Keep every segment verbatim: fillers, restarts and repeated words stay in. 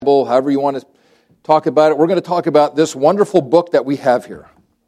However you want to talk about it. We're going to talk about this wonderful book that we have here.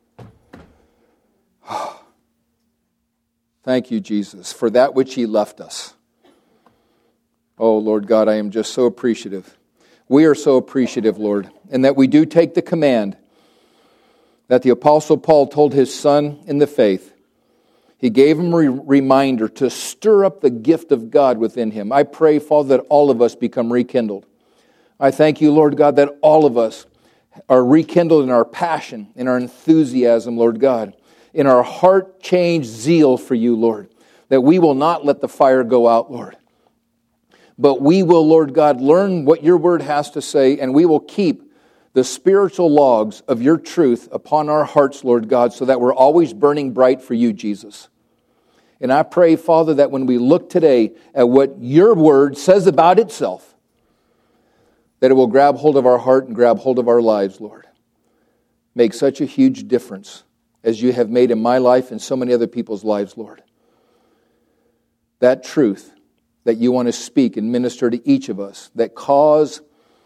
Thank you, Jesus, for that which He left us. Oh, Lord God, I am just so appreciative. We are so appreciative, Lord, and that we do take the command that the Apostle Paul told his son in the faith. He gave him a re- reminder to stir up the gift of God within him. I pray, Father, that all of us become rekindled. I thank you, Lord God, that all of us are rekindled in our passion, in our enthusiasm, Lord God, in our heart-changed zeal for you, Lord, that we will not let the fire go out, Lord. But we will, Lord God, learn what your word has to say, and we will keep the spiritual logs of your truth upon our hearts, Lord God, so that we're always burning bright for you, Jesus. And I pray, Father, that when we look today at what your word says about itself, that it will grab hold of our heart and grab hold of our lives, Lord. Make such a huge difference as you have made in my life and so many other people's lives, Lord. That truth that you want to speak and minister to each of us, that cause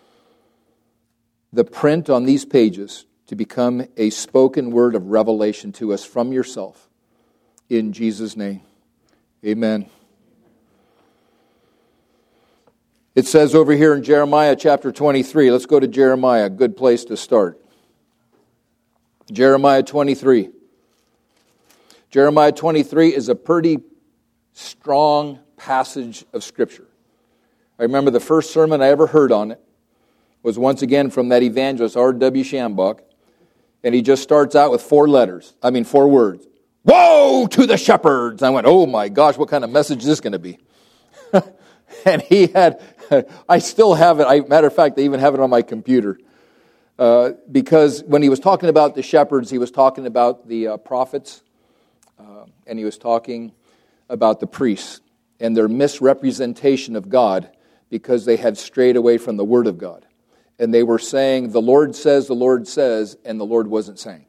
the print on these pages to become a spoken word of revelation to us from yourself. In Jesus' name, amen. It says over here in Jeremiah chapter twenty-three, let's go to Jeremiah, a good place to start. Jeremiah twenty-three. Jeremiah twenty-three is a pretty strong passage of Scripture. I remember the first sermon I ever heard on it was once again from that evangelist, R W Schambach, and he just starts out with four letters, I mean four words. Woe to the shepherds! I went, oh my gosh, what kind of message is this going to be? And he had, I still have it, I, matter of fact, I even have it on my computer. Uh, because when he was talking about the shepherds, he was talking about the uh, prophets, uh, and he was talking about the priests and their misrepresentation of God because they had strayed away from the Word of God. And they were saying, the Lord says, the Lord says, and the Lord wasn't saying.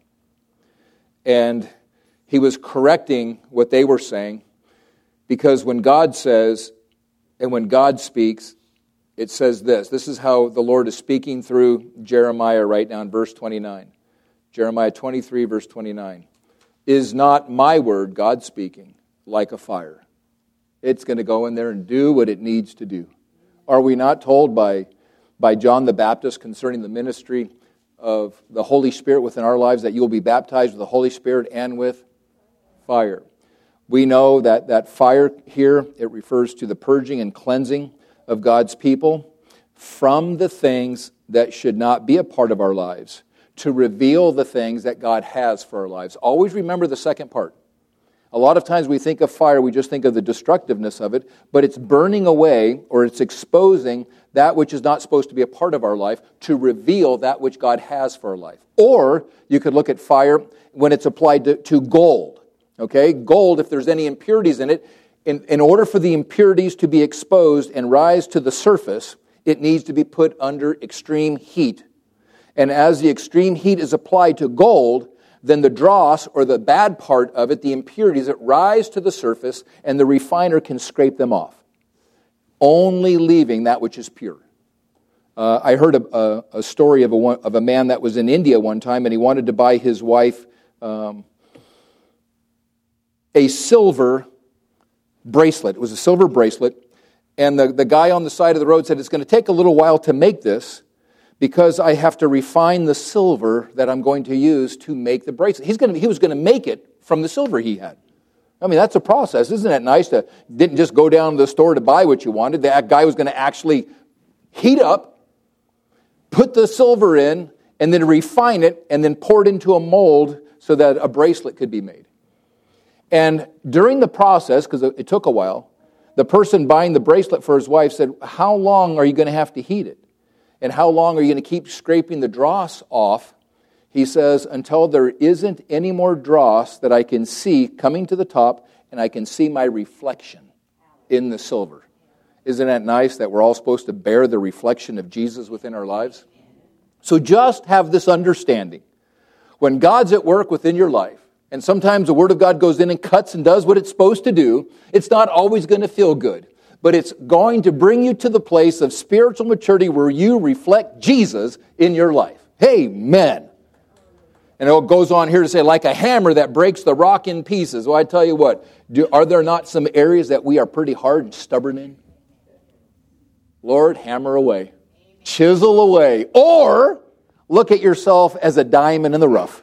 And he was correcting what they were saying because when God says, and when God speaks, it says this. This is how the Lord is speaking through Jeremiah right now in verse twenty-nine. Jeremiah twenty-three, verse twenty-nine. Is not my word, God speaking, like a fire? It's going to go in there and do what it needs to do. Are we not told by, by John the Baptist concerning the ministry of the Holy Spirit within our lives that you will be baptized with the Holy Spirit and with fire? We know that that fire here, it refers to the purging and cleansing of God's people from the things that should not be a part of our lives, to reveal the things that God has for our lives. Always remember the second part. A lot of times we think of fire, we just think of the destructiveness of it, but it's burning away or it's exposing that which is not supposed to be a part of our life to reveal that which God has for our life. Or you could look at fire when it's applied to, to gold. Okay, gold, if there's any impurities in it, in, in order for the impurities to be exposed and rise to the surface, it needs to be put under extreme heat. And as the extreme heat is applied to gold, then the dross, or the bad part of it, the impurities, that rise to the surface, and the refiner can scrape them off, only leaving that which is pure. Uh, I heard a, a, a story of a, of a man that was in India one time, and he wanted to buy his wife um, a silver bracelet. It was a silver bracelet. And the, the guy on the side of the road said, it's going to take a little while to make this because I have to refine the silver that I'm going to use to make the bracelet. He's going to, he was going to make it from the silver he had. I mean, that's a process. Isn't it nice to didn't just go down to the store to buy what you wanted. That guy was going to actually heat up, put the silver in, and then refine it, and then pour it into a mold so that a bracelet could be made. And during the process, because it took a while, the person buying the bracelet for his wife said, how long are you going to have to heat it? And how long are you going to keep scraping the dross off? He says, until there isn't any more dross that I can see coming to the top, and I can see my reflection in the silver. Isn't that nice that we're all supposed to bear the reflection of Jesus within our lives? So just have this understanding. When God's at work within your life, and sometimes the Word of God goes in and cuts and does what it's supposed to do, it's not always going to feel good. but it's going to bring you to the place of spiritual maturity where you reflect Jesus in your life. Amen. And it goes on here to say, like a hammer that breaks the rock in pieces. Well, I tell you what, do, are there not some areas that we are pretty hard and stubborn in? Lord, hammer away. Chisel away. Or look at yourself as a diamond in the rough.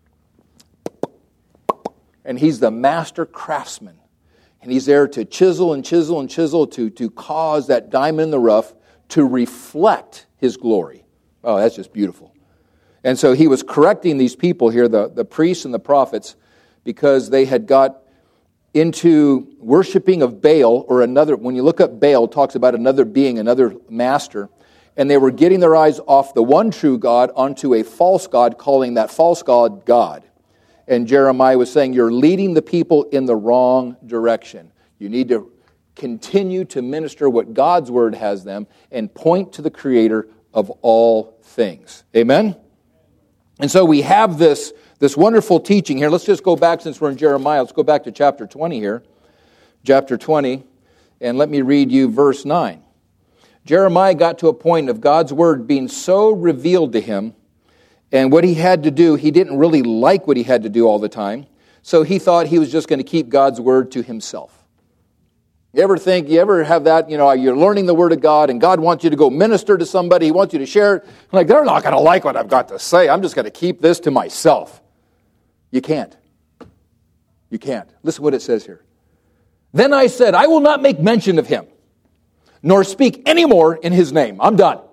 And He's the master craftsman. And He's there to chisel and chisel and chisel to, to cause that diamond in the rough to reflect His glory. Oh, that's just beautiful. And so He was correcting these people here, the, the priests and the prophets, because they had got into worshiping of Baal, or another, when you look up Baal, it talks about another being, another master, and they were getting their eyes off the one true God onto a false God, calling that false God, God. And Jeremiah was saying, you're leading the people in the wrong direction. You need to continue to minister what God's Word has them and point to the Creator of all things. Amen? And so we have this, this wonderful teaching here. Let's just go back, since we're in Jeremiah, let's go back to chapter twenty here. Chapter twenty, and let me read you verse nine. Jeremiah got to a point of God's Word being so revealed to him, and what he had to do, he didn't really like what he had to do all the time, so he thought he was just going to keep God's Word to himself. You ever think, you ever have that, you know, you're learning the Word of God, and God wants you to go minister to somebody, He wants you to share it. Like, they're not going to like what I've got to say. I'm just going to keep this to myself. You can't. You can't. Listen what it says here. Then I said, I will not make mention of Him, nor speak any more in His name. I'm done.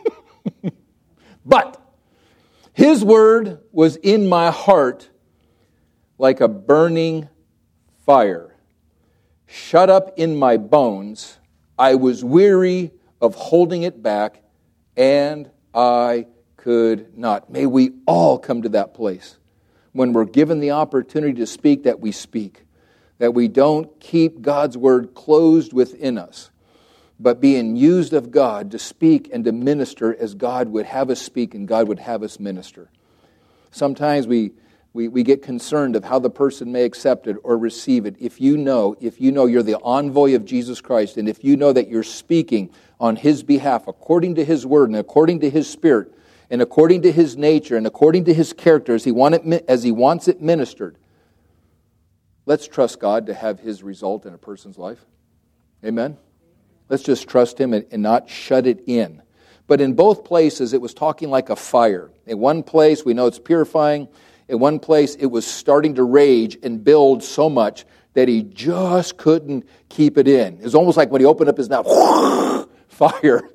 But His word was in my heart like a burning fire, shut up in my bones. I was weary of holding it back, and I could not. May we all come to that place when we're given the opportunity to speak, that we speak, that we don't keep God's word closed within us, but being used of God to speak and to minister as God would have us speak and God would have us minister. Sometimes we We, we get concerned of how the person may accept it or receive it. If you know, if you know you're the envoy of Jesus Christ, and if you know that you're speaking on His behalf according to His word and according to His Spirit and according to His nature and according to His character as He, want it, as he wants it ministered, let's trust God to have His result in a person's life. Amen? Let's just trust Him and, and not shut it in. But in both places, it was talking like a fire. In one place, we know it's purifying. In one place, it was starting to rage and build so much that he just couldn't keep it in. It was almost like when he opened up his mouth, fire.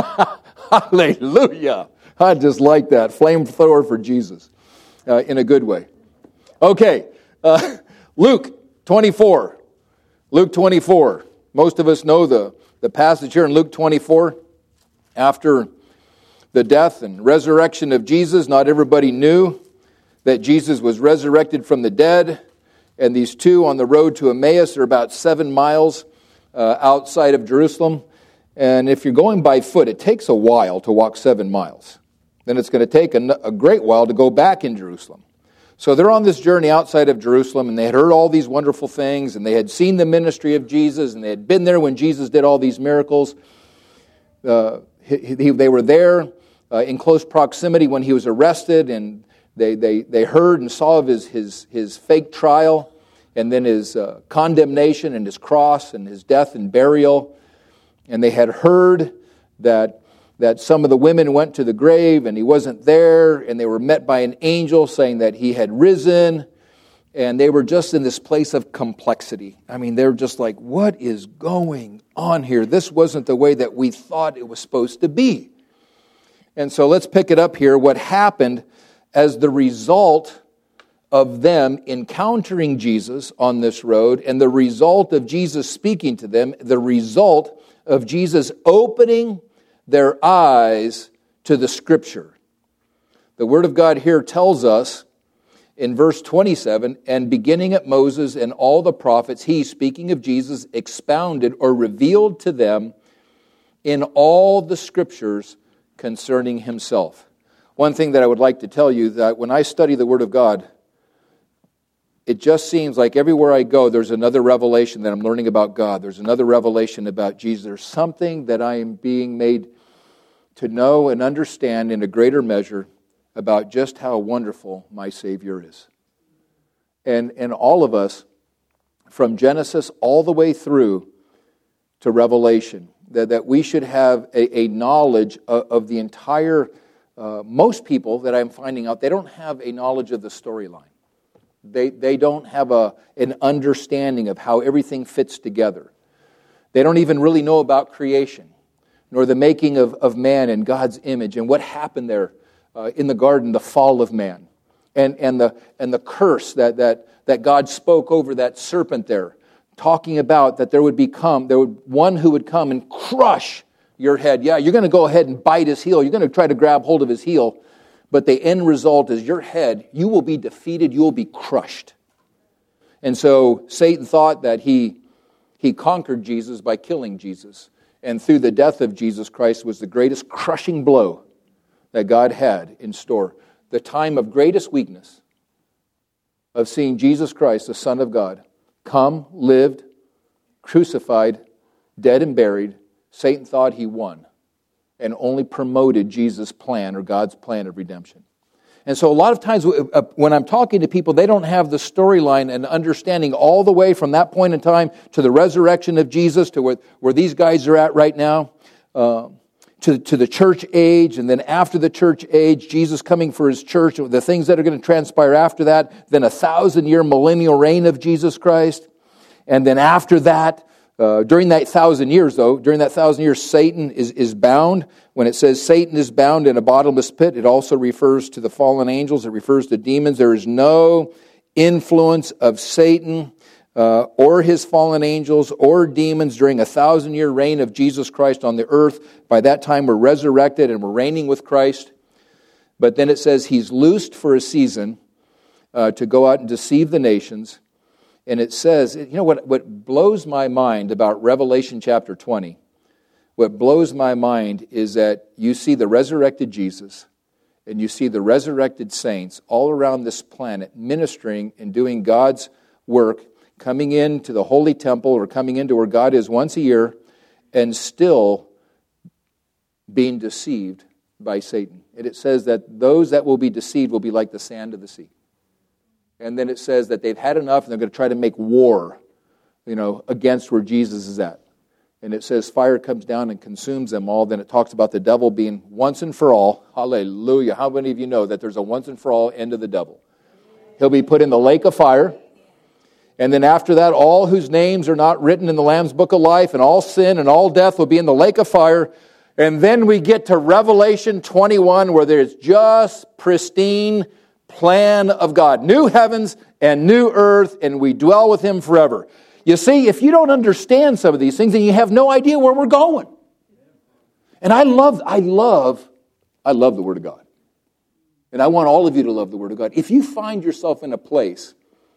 Hallelujah. I just like that. Flamethrower for Jesus uh, in a good way. Okay, uh, Luke twenty-four. Luke twenty-four. Most of us know the, the passage here in Luke twenty-four. After the death and resurrection of Jesus, not everybody knew that Jesus was resurrected from the dead, and these two on the road to Emmaus are about seven miles uh, outside of Jerusalem. And if you're going by foot, it takes a while to walk seven miles. Then it's going to take a, a great while to go back in Jerusalem. So they're on this journey outside of Jerusalem, and they had heard all these wonderful things, and they had seen the ministry of Jesus, and they had been there when Jesus did all these miracles. Uh, he, he, they were there uh, in close proximity when he was arrested, and They, they, they heard and saw of his, his, his fake trial, and then his uh, condemnation and his cross and his death and burial. And they had heard that, that some of the women went to the grave and he wasn't there, and they were met by an angel saying that he had risen. And they were just in this place of complexity. I mean, they're just like, what is going on here? This wasn't the way that we thought it was supposed to be. And so let's pick it up here. What happened as the result of them encountering Jesus on this road, and the result of Jesus speaking to them, the result of Jesus opening their eyes to the Scripture. The Word of God here tells us in verse twenty-seven, and beginning at Moses and all the prophets, he, speaking of Jesus, expounded or revealed to them in all the Scriptures concerning himself. One thing that I would like to tell you, that when I study the Word of God, it just seems like everywhere I go, there's another revelation that I'm learning about God. There's another revelation about Jesus. There's something that I am being made to know and understand in a greater measure about just how wonderful my Savior is. And, and all of us, from Genesis all the way through to Revelation, that, that we should have a, a knowledge of, of the entire, uh, most people that I'm finding out, they don't have a knowledge of the storyline. They, they don't have a, an understanding of how everything fits together. They don't even really know about creation, nor the making of, of man in God's image and what happened there uh, in the garden, the fall of man, and, and, the, and the curse that, that, that God spoke over that serpent there, talking about that there would become, there would one who would come and crush your head. Yeah, you're going to go ahead and bite his heel. You're going to try to grab hold of his heel. But the end result is your head, you will be defeated, you will be crushed. And so Satan thought that he, he conquered Jesus by killing Jesus. And through the death of Jesus Christ was the greatest crushing blow that God had in store. The time of greatest weakness of seeing Jesus Christ, the Son of God, come, lived, crucified, dead and buried. Satan thought he won, and only promoted Jesus' plan or God's plan of redemption. And so a lot of times when I'm talking to people, they don't have the storyline and understanding all the way from that point in time to the resurrection of Jesus, to where, where these guys are at right now, uh, to, to the church age, and then after the church age, Jesus coming for his church, the things that are going to transpire after that, then a thousand-year millennial reign of Jesus Christ, and then after that, Uh, during that thousand years, though, during that thousand years, Satan is, is bound. When it says Satan is bound in a bottomless pit, it also refers to the fallen angels. It refers to demons. There is no influence of Satan uh, or his fallen angels or demons during a thousand-year reign of Jesus Christ on the earth. By that time, we're resurrected and we're reigning with Christ. But then it says he's loosed for a season uh, to go out and deceive the nations. And it says, you know what, what blows my mind about Revelation chapter twenty, what blows my mind is that you see the resurrected Jesus and you see the resurrected saints all around this planet ministering and doing God's work, coming into the holy temple or coming into where God is once a year and still being deceived by Satan. And it says that those that will be deceived will be like the sand of the sea. And then it says that they've had enough and they're going to try to make war, you know, against where Jesus is at. And it says fire comes down and consumes them all. Then it talks about the devil being once and for all. Hallelujah. How many of you know that there's a once and for all end of the devil? He'll be put in the lake of fire. And then after that, all whose names are not written in the Lamb's book of life, and all sin and all death will be in the lake of fire. And then we get to Revelation twenty-one, where there's just pristine plan of God. New heavens and new earth, and we dwell with him forever. You see, if you don't understand some of these things, then you have no idea where we're going. And I love, I love, I love the Word of God. And I want all of you to love the Word of God. If you find yourself in a place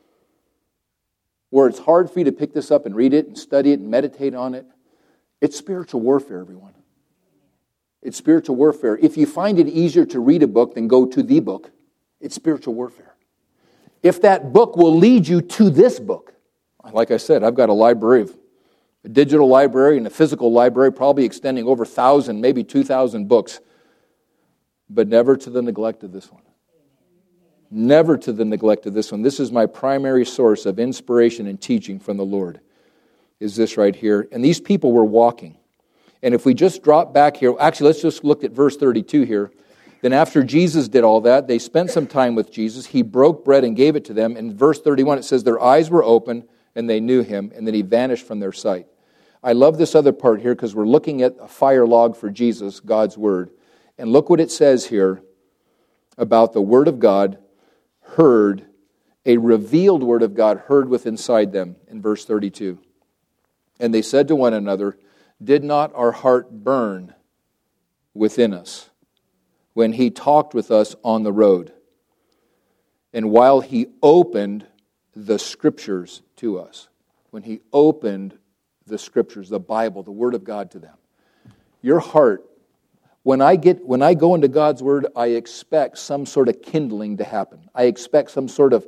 where it's hard for you to pick this up and read it and study it and meditate on it, it's spiritual warfare, everyone. It's spiritual warfare. If you find it easier to read a book than go to the book, it's spiritual warfare. If that book will lead you to this book, like I said, I've got a library, of, a digital library and a physical library, probably extending over one thousand, maybe two thousand books, but never to the neglect of this one. Never to the neglect of this one. This is my primary source of inspiration and teaching from the Lord, is this right here. And these people were walking. And if we just drop back here, actually, let's just look at verse thirty-two here. Then after Jesus did all that, they spent some time with Jesus. He broke bread and gave it to them. In verse thirty-one, it says, their eyes were open and they knew him, and then he vanished from their sight. I love this other part here because we're looking at a fire log for Jesus, God's Word. And look what it says here about the Word of God heard, a revealed Word of God heard within inside them in verse thirty-two. And they said to one another, did not our heart burn within us when he talked with us on the road, and while he opened the Scriptures to us? When he opened the Scriptures, the Bible, the Word of God to them. Your heart, when I get when I go into God's Word, I expect some sort of kindling to happen. I expect some sort of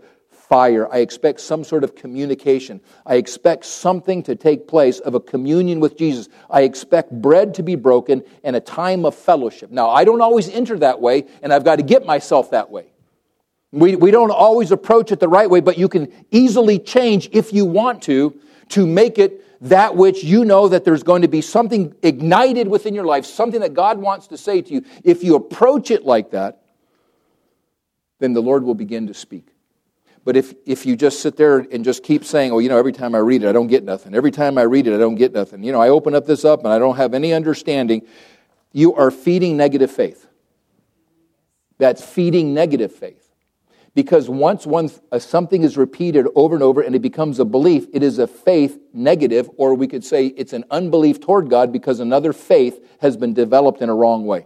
fire. I expect some sort of communication. I expect something to take place of a communion with Jesus. I expect bread to be broken and a time of fellowship. Now, I don't always enter that way, and I've got to get myself that way. We, we don't always approach it the right way, but you can easily change if you want to, to make it that which you know that there's going to be something ignited within your life, something that God wants to say to you. If you approach it like that, then the Lord will begin to speak. But if, if you just sit there and just keep saying, oh, you know, every time I read it, I don't get nothing. Every time I read it, I don't get nothing. You know, I open up this up and I don't have any understanding. You are feeding negative faith. That's feeding negative faith. Because once one, uh, something is repeated over and over and it becomes a belief, it is a faith negative, or we could say it's an unbelief toward God because another faith has been developed in a wrong way.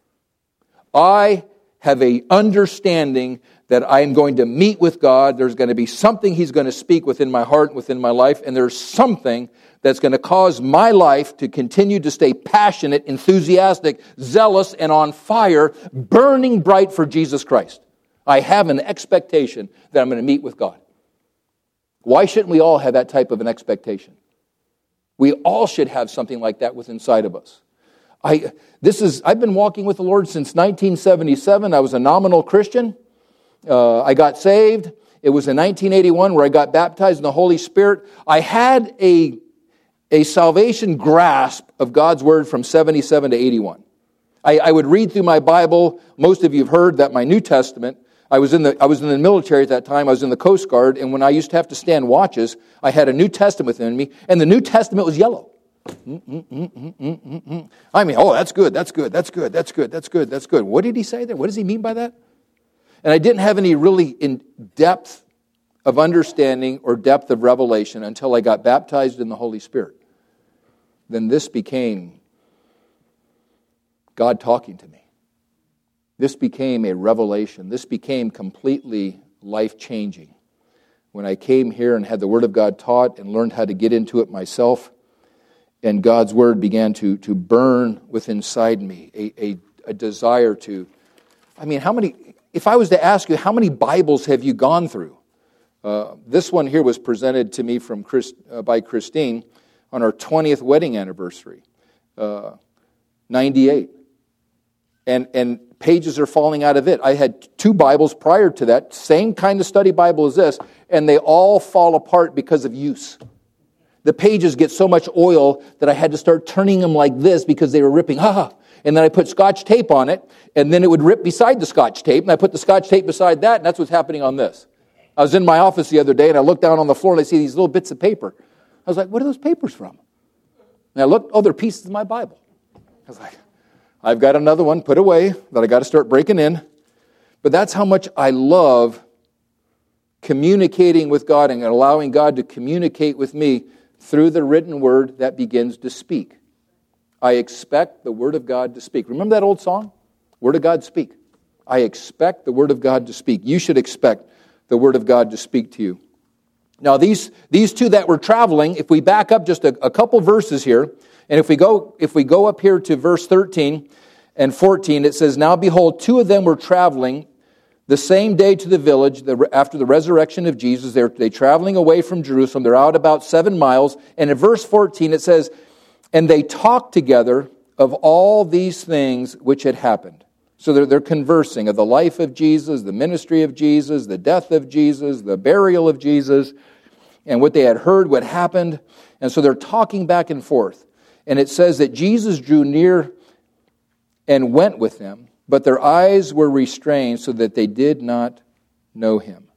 I have an understanding that I am going to meet with God. There's going to be something He's going to speak within my heart, within my life, and there's something that's going to cause my life to continue to stay passionate, enthusiastic, zealous, and on fire, burning bright for Jesus Christ. I have an expectation that I'm going to meet with God. Why shouldn't we all have that type of an expectation? We all should have something like that within inside of us. I this is I've been walking with the Lord since nineteen seventy-seven. I was a nominal Christian. Uh, I got saved. It was in nineteen eighty-one where I got baptized in the Holy Spirit. I had a, a salvation grasp of God's Word from seventy-seven to eighty-one. I, I would read through my Bible. Most of you have heard that my New Testament, I was in the I was in the military at that time. I was in the Coast Guard, and when I used to have to stand watches, I had a New Testament within me, and the New Testament was yellow. Mm, mm, mm, mm, mm, mm, mm. I mean, oh, that's good, that's good, that's good, that's good, that's good, that's good. What did he say there? What does he mean by that? And I didn't have any really in depth of understanding or depth of revelation until I got baptized in the Holy Spirit. Then this became God talking to me. This became a revelation. This became completely life-changing. When I came here and had the Word of God taught and learned how to get into it myself, and God's Word began to, to burn within inside me, a, a, a desire to, I mean, how many, if I was to ask you, how many Bibles have you gone through? Uh, this one here was presented to me from Chris, uh, by Christine on our twentieth wedding anniversary, uh, ninety-eight. And, and pages are falling out of it. I had two Bibles prior to that, same kind of study Bible as this, and they all fall apart because of use. The pages get so much oil that I had to start turning them like this because they were ripping. Ah, and then I put Scotch tape on it, and then it would rip beside the Scotch tape, and I put the Scotch tape beside that, and that's what's happening on this. I was in my office the other day, and I looked down on the floor, and I see these little bits of paper. I was like, what are those papers from? And I looked, oh, they're pieces of my Bible. I was like, I've got another one put away that I got to start breaking in. But that's how much I love communicating with God and allowing God to communicate with me through the written word that begins to speak. I expect the Word of God to speak. Remember that old song? Word of God, speak. I expect the Word of God to speak. You should expect the Word of God to speak to you. Now, these, these two that were traveling, if we back up just a, a couple verses here, and if we go if we go up here to verse thirteen and fourteen, it says, now behold, two of them were traveling the same day to the village the, after the resurrection of Jesus. They're they traveling away from Jerusalem. They're out about seven miles. And in verse fourteen, it says, and they talked together of all these things which had happened. So they're, they're conversing of the life of Jesus, the ministry of Jesus, the death of Jesus, the burial of Jesus, and what they had heard, what happened. And so they're talking back and forth. And it says that Jesus drew near and went with them, but their eyes were restrained so that they did not know him.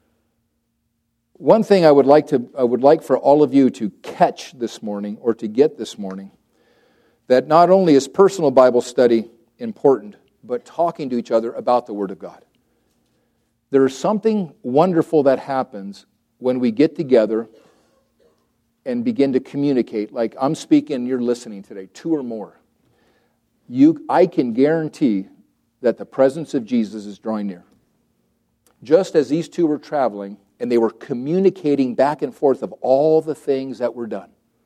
One thing I would like to I would like for all of you to catch this morning, or to get this morning, that not only is personal Bible study important, but talking to each other about the Word of God. There is something wonderful that happens when we get together and begin to communicate. Like I'm speaking, you're listening today, two or more. You, I can guarantee that the presence of Jesus is drawing near. Just as these two were traveling, and they were communicating back and forth of all the things that were done.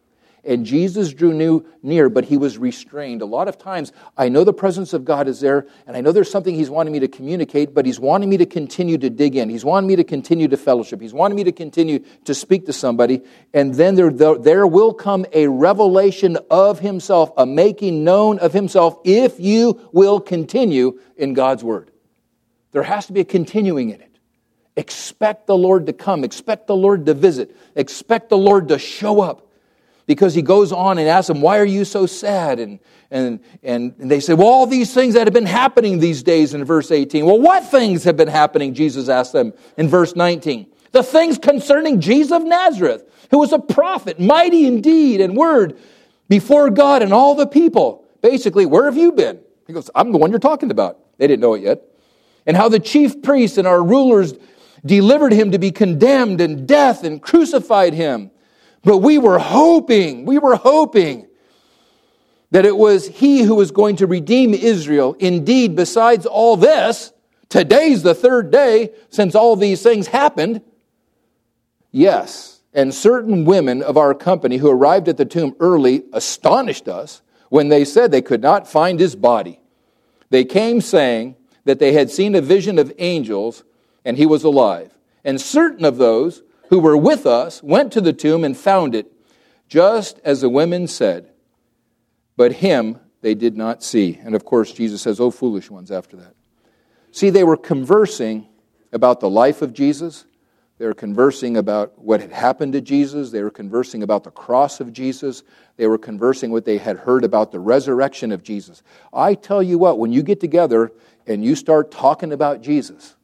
And Jesus drew new, near, but he was restrained. A lot of times, I know the presence of God is there, and I know there's something he's wanting me to communicate, but he's wanting me to continue to dig in. He's wanting me to continue to fellowship. He's wanting me to continue to speak to somebody. And then there, there will come a revelation of himself, a making known of himself, if you will continue in God's word. There has to be a continuing in it. Expect the Lord to come. Expect the Lord to visit. Expect the Lord to show up. Because he goes on and asks them, why are you so sad? And, and, and they say, well, all these things that have been happening these days in verse eighteen. Well, what things have been happening? Jesus asked them in verse nineteen. The things concerning Jesus of Nazareth, who was a prophet, mighty in deed and word before God and all the people. Basically, where have you been? He goes, I'm the one you're talking about. They didn't know it yet. And how the chief priests and our rulers delivered him to be condemned and death and crucified him. But we were hoping, we were hoping that it was he who was going to redeem Israel. Indeed, besides all this, today's the third day since all these things happened. Yes, and certain women of our company who arrived at the tomb early astonished us when they said they could not find his body. They came saying that they had seen a vision of angels and he was alive. And certain of those who were with us went to the tomb and found it, just as the women said. But him they did not see. And of course, Jesus says, "O foolish ones," after that. See, they were conversing about the life of Jesus. They were conversing about what had happened to Jesus. They were conversing about the cross of Jesus. They were conversing what they had heard about the resurrection of Jesus. I tell you what, when you get together and you start talking about Jesus,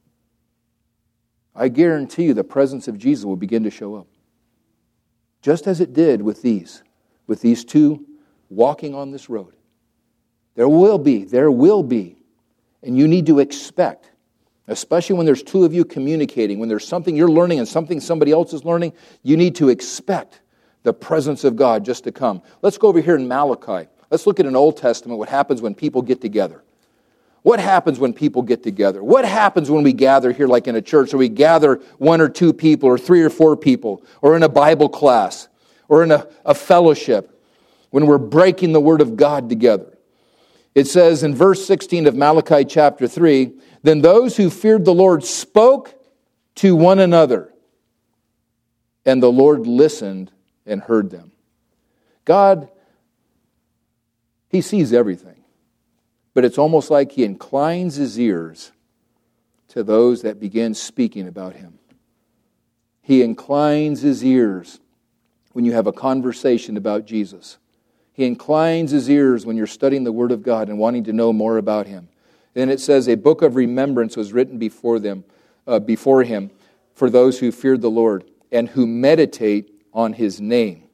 I guarantee you the presence of Jesus will begin to show up. Just as it did with these, with these two walking on this road. There will be, there will be, and you need to expect, especially when there's two of you communicating, when there's something you're learning and something somebody else is learning, you need to expect the presence of God just to come. Let's go over here in Malachi. Let's look at an Old Testament, what happens when people get together. What happens when people get together? What happens when we gather here like in a church, or we gather one or two people, or three or four people, or in a Bible class, or in a, a fellowship, when we're breaking the Word of God together? It says in verse sixteen of Malachi chapter three, "Then those who feared the Lord spoke to one another, and the Lord listened and heard them." God, He sees everything. But it's almost like He inclines His ears to those that begin speaking about Him. He inclines His ears when you have a conversation about Jesus. He inclines His ears when you're studying the Word of God and wanting to know more about Him. Then it says, a book of remembrance was written before them, uh, before Him, for those who feared the Lord and who meditate on His name.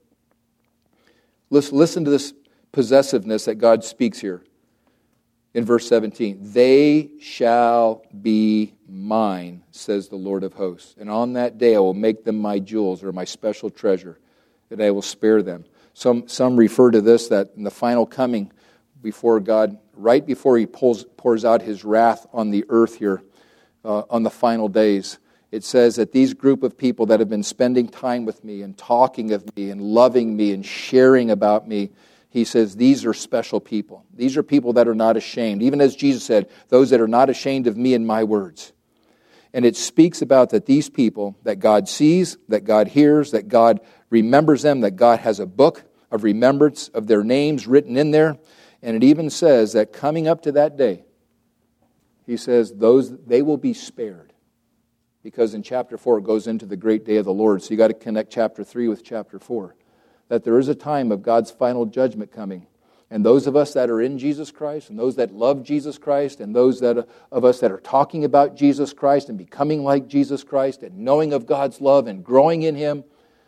Listen, listen to this possessiveness that God speaks here. In verse seventeen, "They shall be mine, says the Lord of hosts. And on that day I will make them my jewels," or my special treasure, "and I will spare them." Some some refer to this, that in the final coming before God, right before He pulls, pours out His wrath on the earth here, uh, on the final days, it says that these group of people that have been spending time with me and talking of me and loving me and sharing about me, He says, these are special people. These are people that are not ashamed. Even as Jesus said, those that are not ashamed of me and my words. And it speaks about that these people that God sees, that God hears, that God remembers them, that God has a book of remembrance of their names written in there. And it even says that coming up to that day, He says, those they will be spared. Because in chapter four, it goes into the great day of the Lord. So you got to connect chapter three with chapter four. That there is a time of God's final judgment coming. And those of us that are in Jesus Christ, and those that love Jesus Christ, and those that of us that are talking about Jesus Christ and becoming like Jesus Christ and knowing of God's love and growing in Him,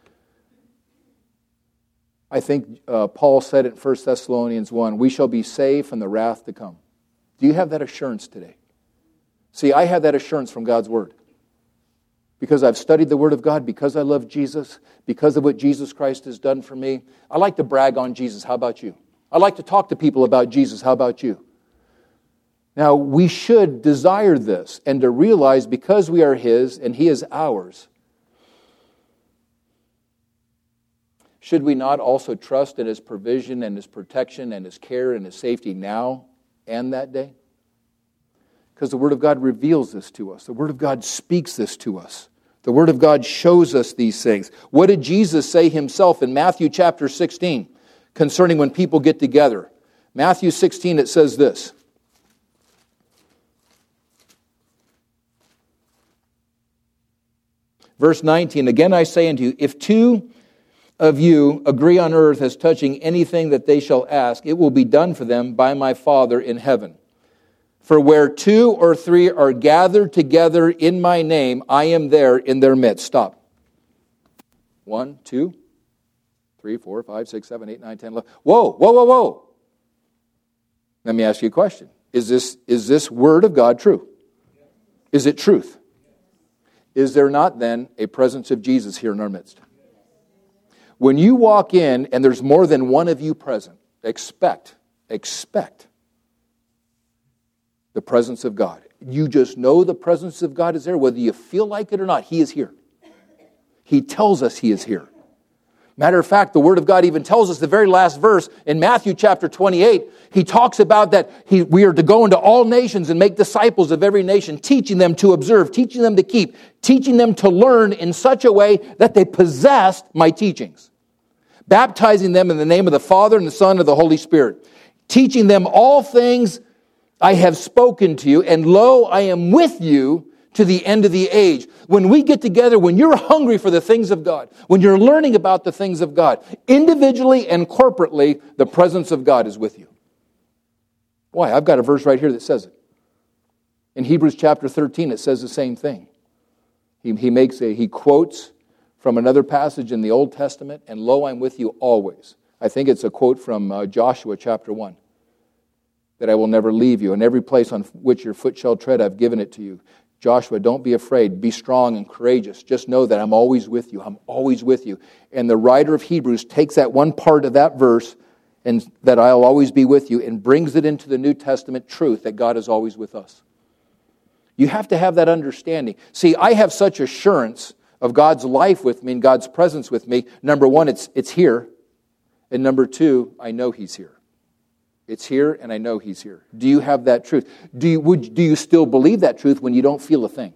I think uh, Paul said it in First Thessalonians one, "We shall be saved from the wrath to come." Do you have that assurance today? See, I have that assurance from God's Word. Because I've studied the Word of God, because I love Jesus, because of what Jesus Christ has done for me. I like to brag on Jesus. How about you? I like to talk to people about Jesus. How about you? Now, we should desire this and to realize because we are His and He is ours, should we not also trust in His provision and His protection and His care and His safety now and that day? Because the Word of God reveals this to us. The Word of God speaks this to us. The Word of God shows us these things. What did Jesus say Himself in Matthew chapter sixteen concerning when people get together? Matthew sixteen, it says this. Verse nineteen, again I say unto you, if two of you agree on earth as touching anything that they shall ask, it will be done for them by my Father in heaven. For where two or three are gathered together in my name, I am there in their midst. Stop. One, two, three, four, five, six, seven, eight, nine, ten, eleven. Whoa, whoa, whoa, whoa. Let me ask you a question. Is this, is this Word of God true? Is it truth? Is there not then a presence of Jesus here in our midst? When you walk in and there's more than one of you present, expect, expect the presence of God. You just know the presence of God is there, whether you feel like it or not. He is here. He tells us He is here. Matter of fact, the Word of God even tells us the very last verse in Matthew chapter twenty-eight. He talks about that he, we are to go into all nations and make disciples of every nation, teaching them to observe, teaching them to keep, teaching them to learn in such a way that they possessed my teachings. Baptizing them in the name of the Father and the Son and the Holy Spirit. Teaching them all things I have spoken to you, and lo, I am with you to the end of the age. When we get together, when you're hungry for the things of God, when you're learning about the things of God, individually and corporately, the presence of God is with you. Why? I've got a verse right here that says it. In Hebrews chapter thirteen, it says the same thing. He, he makes a, he quotes from another passage in the Old Testament, and lo, I'm with you always. I think it's a quote from uh, Joshua chapter one. That I will never leave you. In every place on which your foot shall tread, I've given it to you. Joshua, don't be afraid. Be strong and courageous. Just know that I'm always with you. I'm always with you. And the writer of Hebrews takes that one part of that verse, and that I'll always be with you, and brings it into the New Testament truth that God is always with us. You have to have that understanding. See, I have such assurance of God's life with me and God's presence with me. Number one, it's, it's here. And number two, I know He's here. It's here, and I know He's here. Do you have that truth? Do you, would, do you still believe that truth when you don't feel a thing?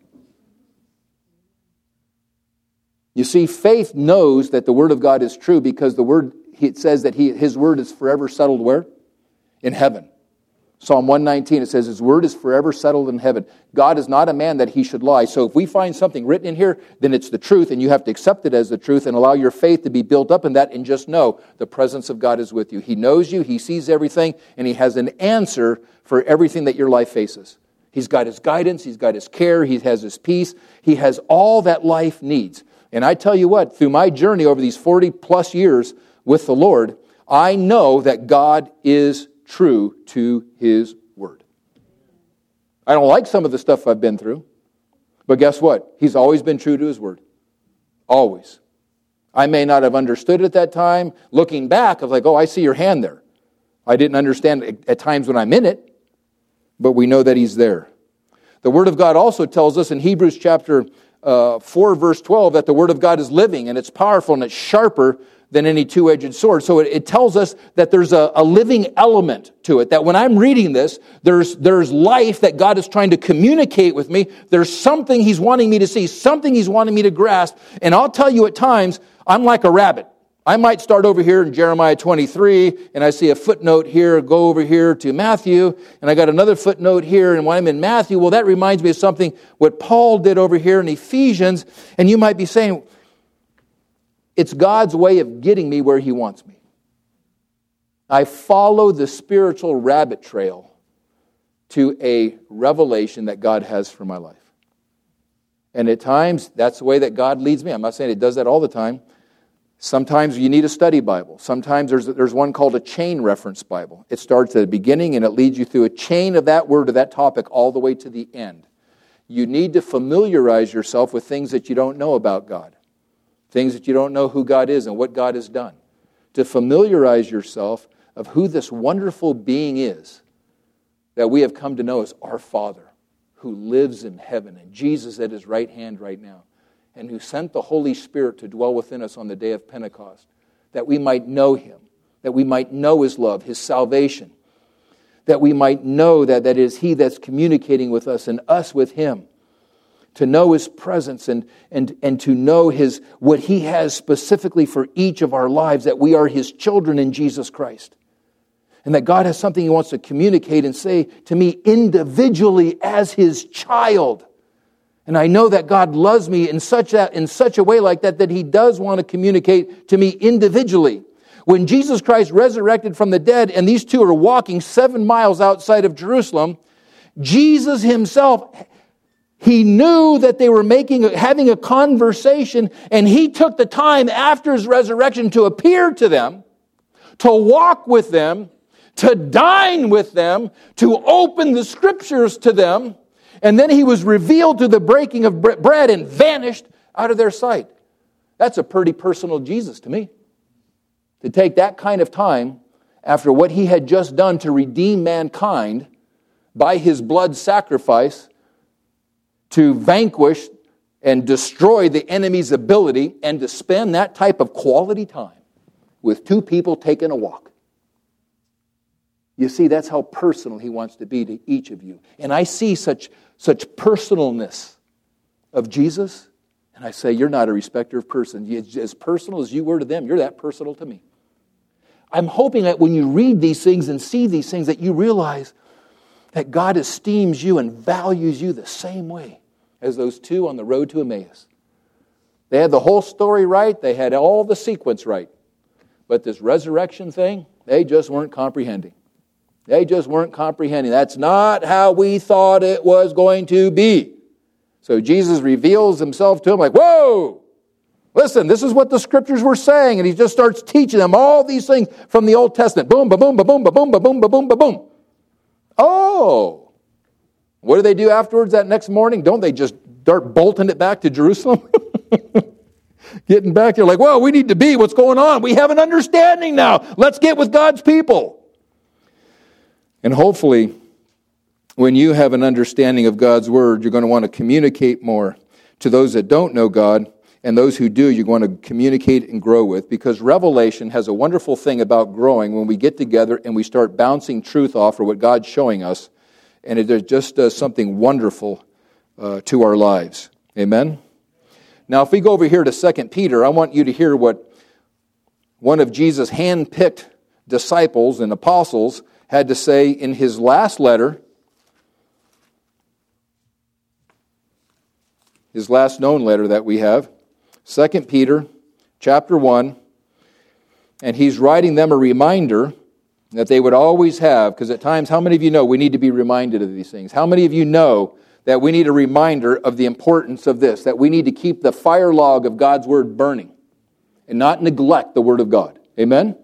You see, faith knows that the Word of God is true because the Word, it says that he, His Word is forever settled where? In heaven. Psalm one nineteen, it says, His Word is forever settled in heaven. God is not a man that He should lie. So if we find something written in here, then it's the truth, and you have to accept it as the truth and allow your faith to be built up in that, and just know the presence of God is with you. He knows you, He sees everything, and He has an answer for everything that your life faces. He's got His guidance, He's got His care, He has His peace, He has all that life needs. And I tell you what, through my journey over these forty plus years with the Lord, I know that God is true to His Word. I don't like some of the stuff I've been through, but guess what? He's always been true to His Word. Always. I may not have understood it at that time. Looking back, I was like, oh, I see your hand there. I didn't understand it at times when I'm in it, but we know that He's there. The Word of God also tells us in Hebrews chapter uh, four, verse twelve, that the Word of God is living, and it's powerful, and it's sharper than any two-edged sword. So it, it tells us that there's a, a living element to it, that when I'm reading this, there's, there's life that God is trying to communicate with me. There's something He's wanting me to see, something He's wanting me to grasp. And I'll tell you at times, I'm like a rabbit. I might start over here in Jeremiah twenty-three, and I see a footnote here, go over here to Matthew, and I got another footnote here, and when I'm in Matthew, well, that reminds me of something, what Paul did over here in Ephesians, and you might be saying, it's God's way of getting me where He wants me. I follow the spiritual rabbit trail to a revelation that God has for my life. And at times, that's the way that God leads me. I'm not saying it does that all the time. Sometimes you need a study Bible. Sometimes there's, there's one called a chain reference Bible. It starts at the beginning and it leads you through a chain of that word or that topic all the way to the end. You need to familiarize yourself with things that you don't know about God. Things that you don't know who God is and what God has done. To familiarize yourself of who this wonderful being is that we have come to know as our Father, who lives in heaven, and Jesus at His right hand right now, and who sent the Holy Spirit to dwell within us on the day of Pentecost, that we might know Him, that we might know His love, His salvation, that we might know that that is He that's communicating with us and us with Him, to know His presence and, and, and to know His what He has specifically for each of our lives, that we are His children in Jesus Christ. And that God has something He wants to communicate and say to me individually as His child. And I know that God loves me in such a, in such a way like that, that He does want to communicate to me individually. When Jesus Christ resurrected from the dead and these two are walking seven miles outside of Jerusalem, Jesus Himself, He knew that they were making, having a conversation, and He took the time after His resurrection to appear to them, to walk with them, to dine with them, to open the Scriptures to them, and then He was revealed to the breaking of bread and vanished out of their sight. That's a pretty personal Jesus to me. To take that kind of time after what He had just done to redeem mankind by His blood sacrifice, to vanquish and destroy the enemy's ability, and to spend that type of quality time with two people taking a walk. You see, that's how personal He wants to be to each of you. And I see such, such personalness of Jesus, and I say, you're not a respecter of persons. As personal as you were to them, you're that personal to me. I'm hoping that when you read these things and see these things, that you realize that God esteems you and values you the same way as those two on the road to Emmaus. They had the whole story right. They had all the sequence right. But this resurrection thing, they just weren't comprehending. They just weren't comprehending. That's not how we thought it was going to be. So Jesus reveals Himself to them like, whoa! Listen, this is what the Scriptures were saying. And He just starts teaching them all these things from the Old Testament. Boom, ba-boom, ba-boom, ba-boom, ba-boom, ba-boom, ba-boom. Oh! What do they do afterwards that next morning? Don't they just start bolting it back to Jerusalem? Getting back there like, well, we need to be. What's going on? We have an understanding now. Let's get with God's people. And hopefully, when you have an understanding of God's Word, you're going to want to communicate more to those that don't know God. And those who do, you're going to communicate and grow with, because Revelation has a wonderful thing about growing when we get together and we start bouncing truth off for what God's showing us, and it just does something wonderful uh, to our lives. Amen? Now, if we go over here to Second Peter, I want you to hear what one of Jesus' hand-picked disciples and apostles had to say in his last letter, his last known letter that we have. Second Peter, chapter one, and he's writing them a reminder that they would always have, because at times, how many of you know we need to be reminded of these things? How many of you know that we need a reminder of the importance of this, that we need to keep the fire log of God's Word burning and not neglect the Word of God? Amen?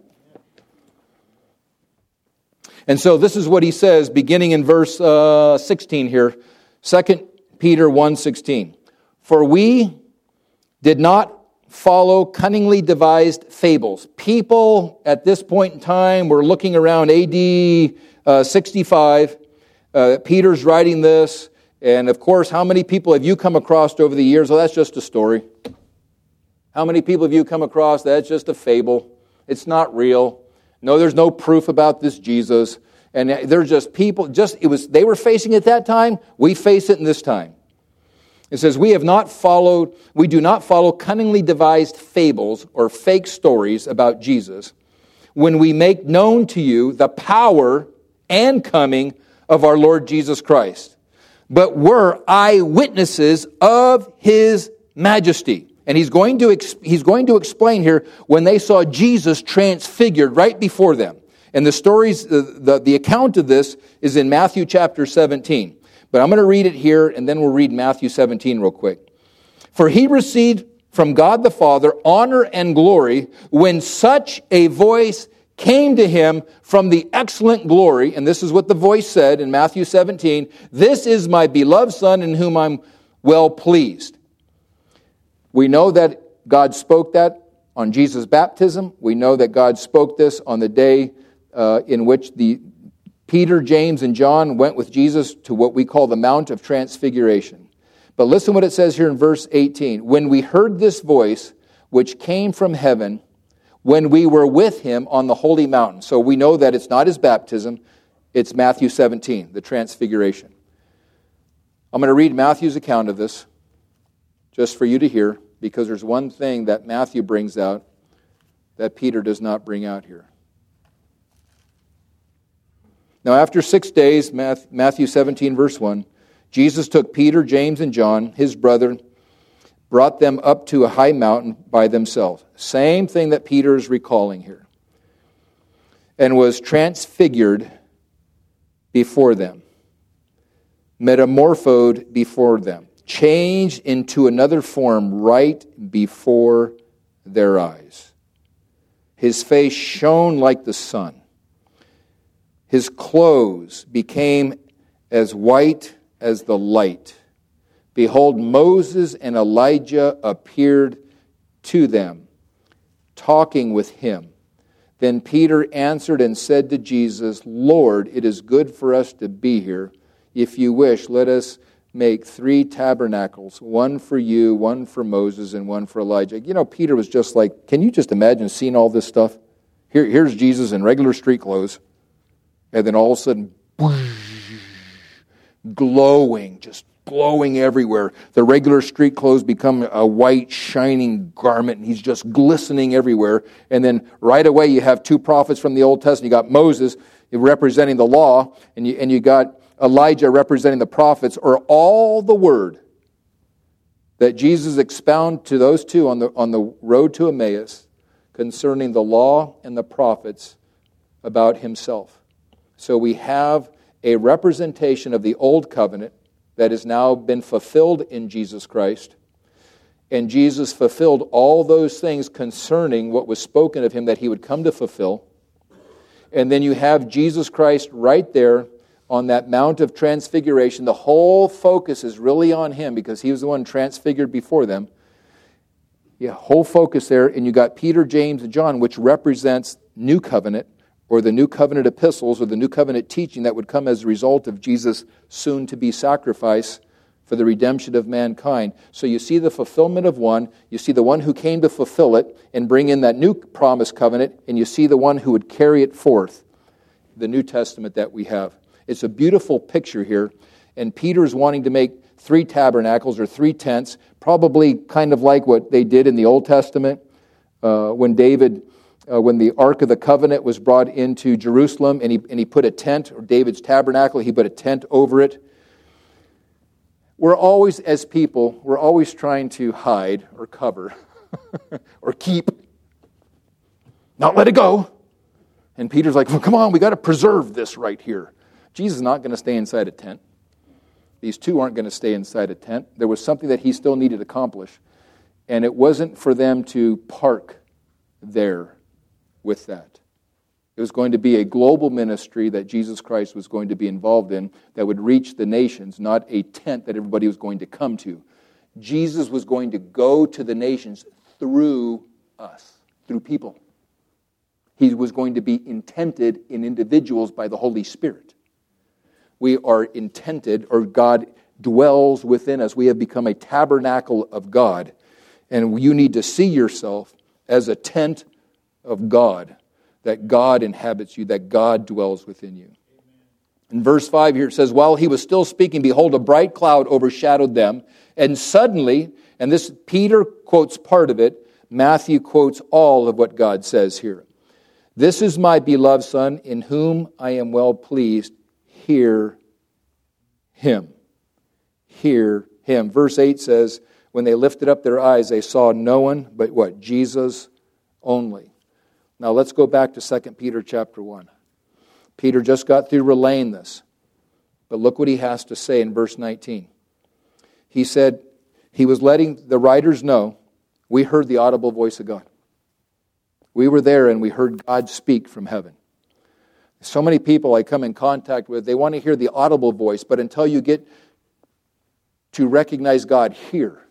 And so this is what he says, beginning in verse uh, sixteen here, Second Peter one sixteen. For we did not follow cunningly devised fables. People at this point in time were looking around A D uh, sixty-five. Uh, Peter's writing this. And of course, how many people have you come across over the years? Oh, that's just a story. How many people have you come across? That's just a fable. It's not real. No, there's no proof about this Jesus. And they're just people, just it was they were facing it at that time. We face it in this time. It says, we have not followed, we do not follow cunningly devised fables or fake stories about Jesus when we make known to you the power and coming of our Lord Jesus Christ, but we're eyewitnesses of His majesty. And he's going to he's going to explain here when they saw Jesus transfigured right before them. And the stories, the, the, the account of this is in Matthew chapter seventeen. But I'm going to read it here, and then we'll read Matthew seventeen real quick. For he received from God the Father honor and glory when such a voice came to him from the excellent glory. And this is what the voice said in Matthew seventeen. This is my beloved Son in whom I'm well pleased. We know that God spoke that on Jesus' baptism. We know that God spoke this on the day uh, in which the Peter, James, and John went with Jesus to what we call the Mount of Transfiguration. But listen what it says here in verse eighteen. When we heard this voice, which came from heaven, when we were with him on the holy mountain. So we know that it's not his baptism, it's Matthew seventeen, the transfiguration. I'm going to read Matthew's account of this, just for you to hear, because there's one thing that Matthew brings out that Peter does not bring out here. Now after six days, Matthew seventeen, verse one, Jesus took Peter, James, and John, his brother, brought them up to a high mountain by themselves. Same thing that Peter is recalling here. And was transfigured before them. Metamorphosed before them. Changed into another form right before their eyes. His face shone like the sun. His clothes became as white as the light. Behold, Moses and Elijah appeared to them, talking with him. Then Peter answered and said to Jesus, Lord, it is good for us to be here. If you wish, let us make three tabernacles, one for you, one for Moses, and one for Elijah. You know, Peter was just like, can you just imagine seeing all this stuff? Here, here's Jesus in regular street clothes, and then all of a sudden, glowing, just glowing everywhere. The regular street clothes become a white, shining garment, and he's just glistening everywhere. And then right away you have two prophets from the Old Testament. You got Moses representing the law, and you, and you got Elijah representing the prophets, or all the word that Jesus expounded to those two on the, on the road to Emmaus concerning the law and the prophets about himself. So we have a representation of the old covenant that has now been fulfilled in Jesus Christ. And Jesus fulfilled all those things concerning what was spoken of him that he would come to fulfill. And then you have Jesus Christ right there on that Mount of Transfiguration. The whole focus is really on him because he was the one transfigured before them. Yeah, whole focus there. And you got Peter, James, and John, which represents New Covenant, or the New Covenant epistles, or the New Covenant teaching that would come as a result of Jesus' soon-to-be sacrifice for the redemption of mankind. So you see the fulfillment of one, you see the one who came to fulfill it and bring in that new promised covenant, and you see the one who would carry it forth, the New Testament that we have. It's a beautiful picture here, and Peter's wanting to make three tabernacles or three tents, probably kind of like what they did in the Old Testament uh, when David... Uh, when the Ark of the Covenant was brought into Jerusalem, and he, and he put a tent, or David's tabernacle, he put a tent over it. We're always, as people, we're always trying to hide or cover or keep, not let it go. And Peter's like, well, come on, we got to preserve this right here. Jesus is not going to stay inside a tent. These two aren't going to stay inside a tent. There was something that he still needed to accomplish, and it wasn't for them to park there with that. It was going to be a global ministry that Jesus Christ was going to be involved in that would reach the nations, not a tent that everybody was going to come to. Jesus was going to go to the nations through us, through people. He was going to be intended in individuals by the Holy Spirit. We are intended, or God dwells within us. We have become a tabernacle of God. And you need to see yourself as a tent of God, that God inhabits you, that God dwells within you. In verse five here it says, while he was still speaking, behold, a bright cloud overshadowed them, and suddenly, and this Peter quotes part of it, Matthew quotes all of what God says here. This is my beloved Son, in whom I am well pleased. Hear him. Hear him. Verse eight says, when they lifted up their eyes, they saw no one but what? Jesus only. Now let's go back to Second Peter chapter one. Peter just got through relaying this. But look what he has to say in verse nineteen. He said, he was letting the writers know, we heard the audible voice of God. We were there and we heard God speak from heaven. So many people I come in contact with, they want to hear the audible voice, but until you get to recognize God here,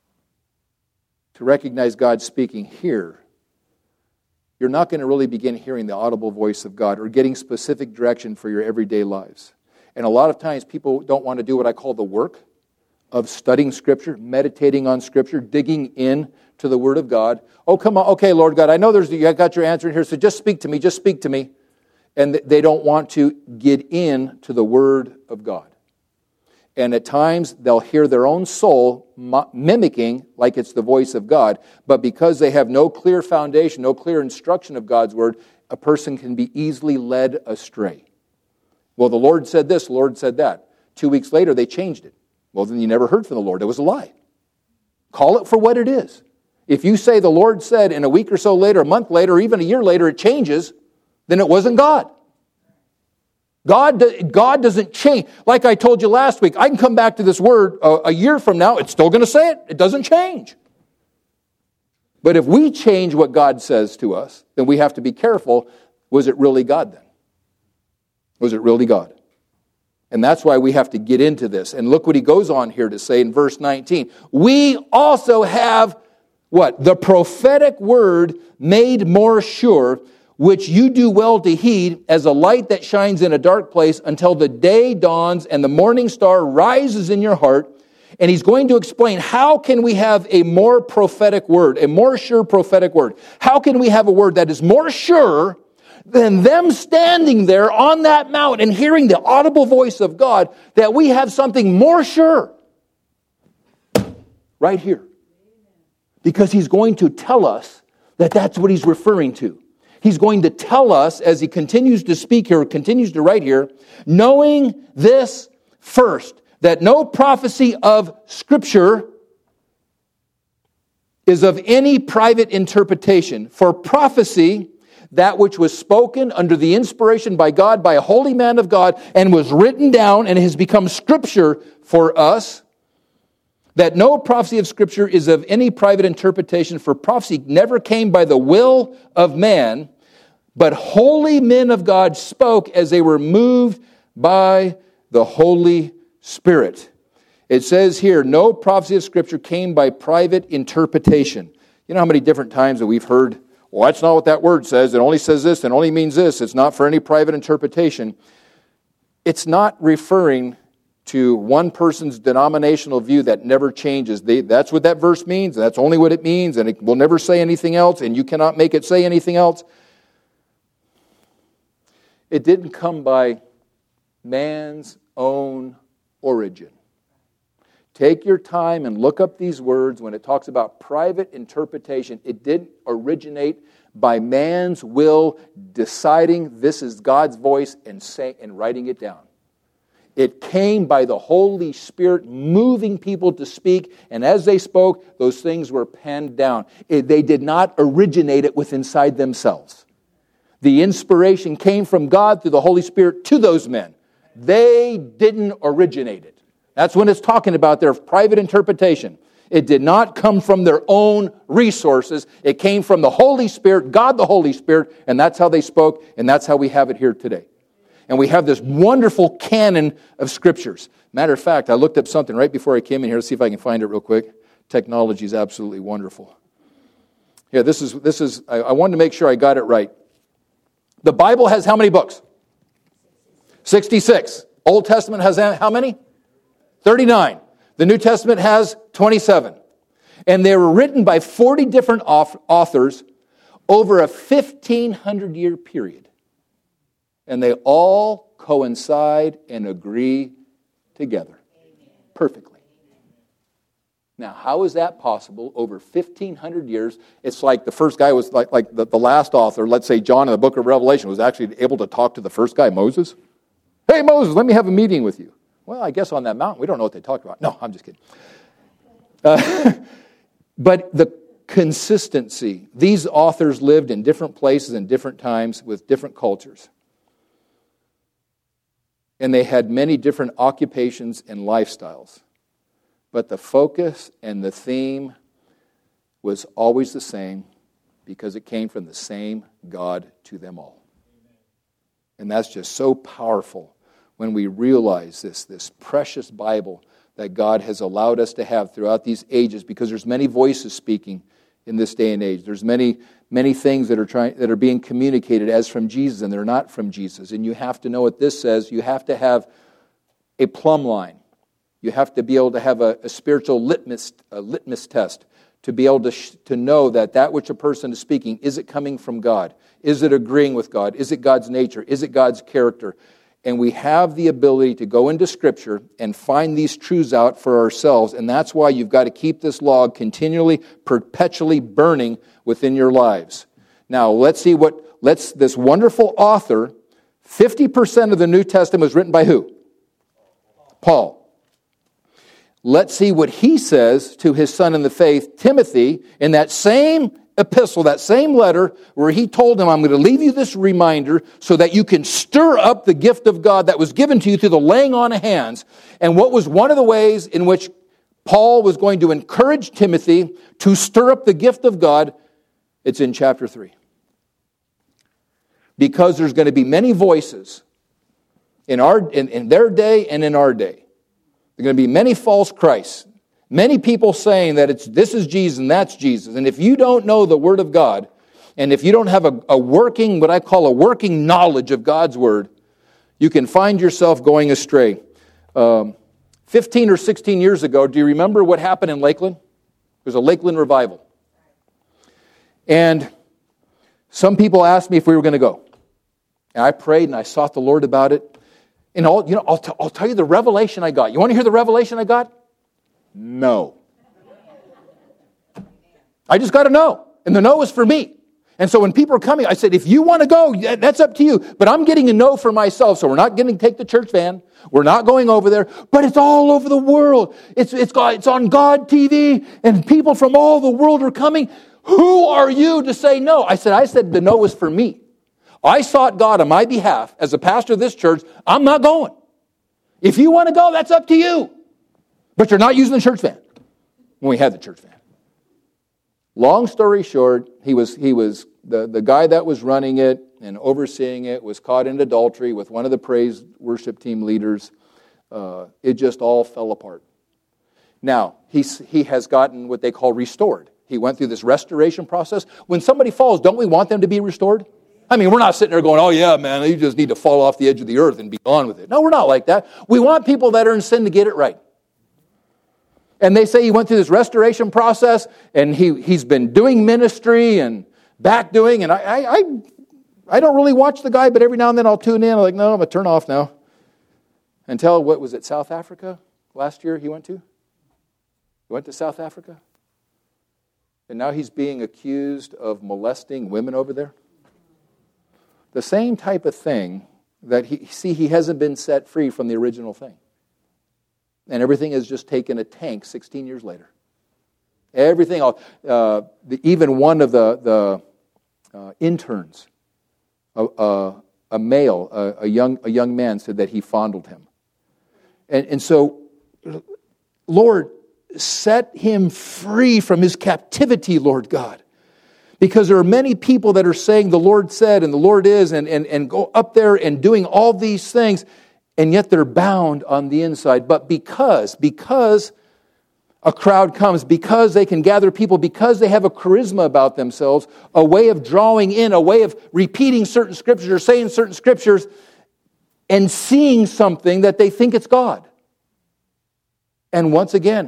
to recognize God speaking here, you're not going to really begin hearing the audible voice of God or getting specific direction for your everyday lives. And a lot of times people don't want to do what I call the work of studying Scripture, meditating on Scripture, digging in to the Word of God. Oh, come on. Okay, Lord God, I know there's you got your answer in here, so just speak to me. Just speak to me. And they don't want to get in to the Word of God. And at times, they'll hear their own soul mimicking like it's the voice of God. But because they have no clear foundation, no clear instruction of God's Word, a person can be easily led astray. Well, the Lord said this, the Lord said that. Two weeks later, they changed it. Well, then you never heard from the Lord. It was a lie. Call it for what it is. If you say the Lord said, and a week or so later, a month later, or even a year later, it changes, then it wasn't God. God, God doesn't change. Like I told you last week, I can come back to this word a, a year from now, it's still going to say it. It doesn't change. But if we change what God says to us, then we have to be careful. Was it really God then? Was it really God? And that's why we have to get into this. And look what he goes on here to say in verse nineteen. We also have, what? The prophetic word made more sure, which you do well to heed as a light that shines in a dark place until the day dawns and the morning star rises in your heart. And he's going to explain how can we have a more prophetic word, a more sure prophetic word. How can we have a word that is more sure than them standing there on that mount and hearing the audible voice of God, that we have something more sure right here. Because he's going to tell us that that's what he's referring to. He's going to tell us, as he continues to speak here, continues to write here, knowing this first, that no prophecy of Scripture is of any private interpretation. For prophecy, that which was spoken under the inspiration by God, by a holy man of God, and was written down and has become Scripture for us, that no prophecy of Scripture is of any private interpretation, for prophecy never came by the will of man, but holy men of God spoke as they were moved by the Holy Spirit. It says here, no prophecy of Scripture came by private interpretation. You know how many different times that we've heard, well, that's not what that word says. It only says this, it only means this. It's not for any private interpretation. It's not referring to one person's denominational view that never changes. They, that's what that verse means, and that's only what it means, and it will never say anything else, and you cannot make it say anything else. It didn't come by man's own origin. Take your time and look up these words. When it talks about private interpretation, it didn't originate by man's will deciding this is God's voice and say, and writing it down. It came by the Holy Spirit moving people to speak, and as they spoke, those things were penned down. It, they did not originate it with inside themselves. The inspiration came from God through the Holy Spirit to those men. They didn't originate it. That's when it's talking about their private interpretation. It did not come from their own resources. It came from the Holy Spirit, God the Holy Spirit, and that's how they spoke, and that's how we have it here today. And we have this wonderful canon of Scriptures. Matter of fact, I looked up something right before I came in here. Let's see if I can find it real quick. Technology is absolutely wonderful. Yeah, this is, this is I, I wanted to make sure I got it right. The Bible has how many books? sixty-six. Old Testament has how many? thirty-nine. The New Testament has twenty-seven. And they were written by forty different authors over a fifteen hundred year period. And they all coincide and agree together perfectly. Now, how is that possible over fifteen hundred years? It's like the first guy was like, like the, the last author, let's say John in the book of Revelation, was actually able to talk to the first guy, Moses. Hey, Moses, let me have a meeting with you. Well, I guess on that mountain, we don't know what they talked about. No, I'm just kidding. Uh, but the consistency, these authors lived in different places and different times with different cultures. And they had many different occupations and lifestyles. But the focus and the theme was always the same because it came from the same God to them all. And that's just so powerful when we realize this, this precious Bible that God has allowed us to have throughout these ages, because there's many voices speaking in this day and age. There's many, many things that are trying that are being communicated as from Jesus, and they're not from Jesus. And you have to know what this says. You have to have a plumb line. You have to be able to have a, a spiritual litmus, a litmus test to be able to, sh- to know that that which a person is speaking, is it coming from God? Is it agreeing with God? Is it God's nature? Is it God's character? And we have the ability to go into Scripture and find these truths out for ourselves. And that's why you've got to keep this log continually, perpetually burning within your lives. Now, let's see what, let's, this wonderful author, fifty percent of the New Testament was written by who? Paul. Let's see what he says to his son in the faith, Timothy, in that same epistle, that same letter, where he told him, I'm going to leave you this reminder so that you can stir up the gift of God that was given to you through the laying on of hands. And what was one of the ways in which Paul was going to encourage Timothy to stir up the gift of God? It's in chapter three. Because there's going to be many voices in our in, in their day and in our day. There are going to be many false Christs. Many people saying that it's this is Jesus and that's Jesus. And if you don't know the Word of God, and if you don't have a, a working, what I call a working knowledge of God's Word, you can find yourself going astray. Um, Fifteen or sixteen years ago, do you remember what happened in Lakeland? There was a Lakeland revival. And some people asked me if we were going to go. And I prayed and I sought the Lord about it. And all, you know, I'll, t- I'll tell you the revelation I got. You want to hear the revelation I got? No. I just got to know. And the no is for me. And so when people are coming, I said, if you want to go, that's up to you. But I'm getting a no for myself. So we're not going to take the church van. We're not going over there. But it's all over the world. It's, it's, it's on God T V. And people from all the world are coming. Who are you to say no? I said, I said the no is for me. I sought God on my behalf as a pastor of this church. I'm not going. If you want to go, that's up to you. But you're not using the church van. When we had the church van. Long story short, he was he was the, the guy that was running it and overseeing it was caught in adultery with one of the praise worship team leaders. Uh, it just all fell apart. Now, he's, he has gotten what they call restored. He went through this restoration process. When somebody falls, don't we want them to be restored? I mean, we're not sitting there going, oh yeah, man, you just need to fall off the edge of the earth and be on with it. No, we're not like that. We want people that are in sin to get it right. And they say he went through this restoration process, and he, he's been doing ministry and back doing, and I, I, I, I don't really watch the guy, but every now and then I'll tune in. I'm like, no, I'm going to turn off now. Until, what was it, South Africa last year he went to? He went to South Africa. And now he's being accused of molesting women over there. The same type of thing that he, see, he hasn't been set free from the original thing. And everything has just taken a tank sixteen years later. Everything, uh, the, even one of the, the uh, interns, a, a, a male, a, a, young, a young man said that he fondled him. And, and so, Lord, set him free from his captivity, Lord God. Because there are many people that are saying the Lord said and the Lord is and, and, and go up there and doing all these things, and yet they're bound on the inside. But because, because a crowd comes, because they can gather people, because they have a charisma about themselves, a way of drawing in, a way of repeating certain scriptures or saying certain scriptures and seeing something that they think it's God. And once again,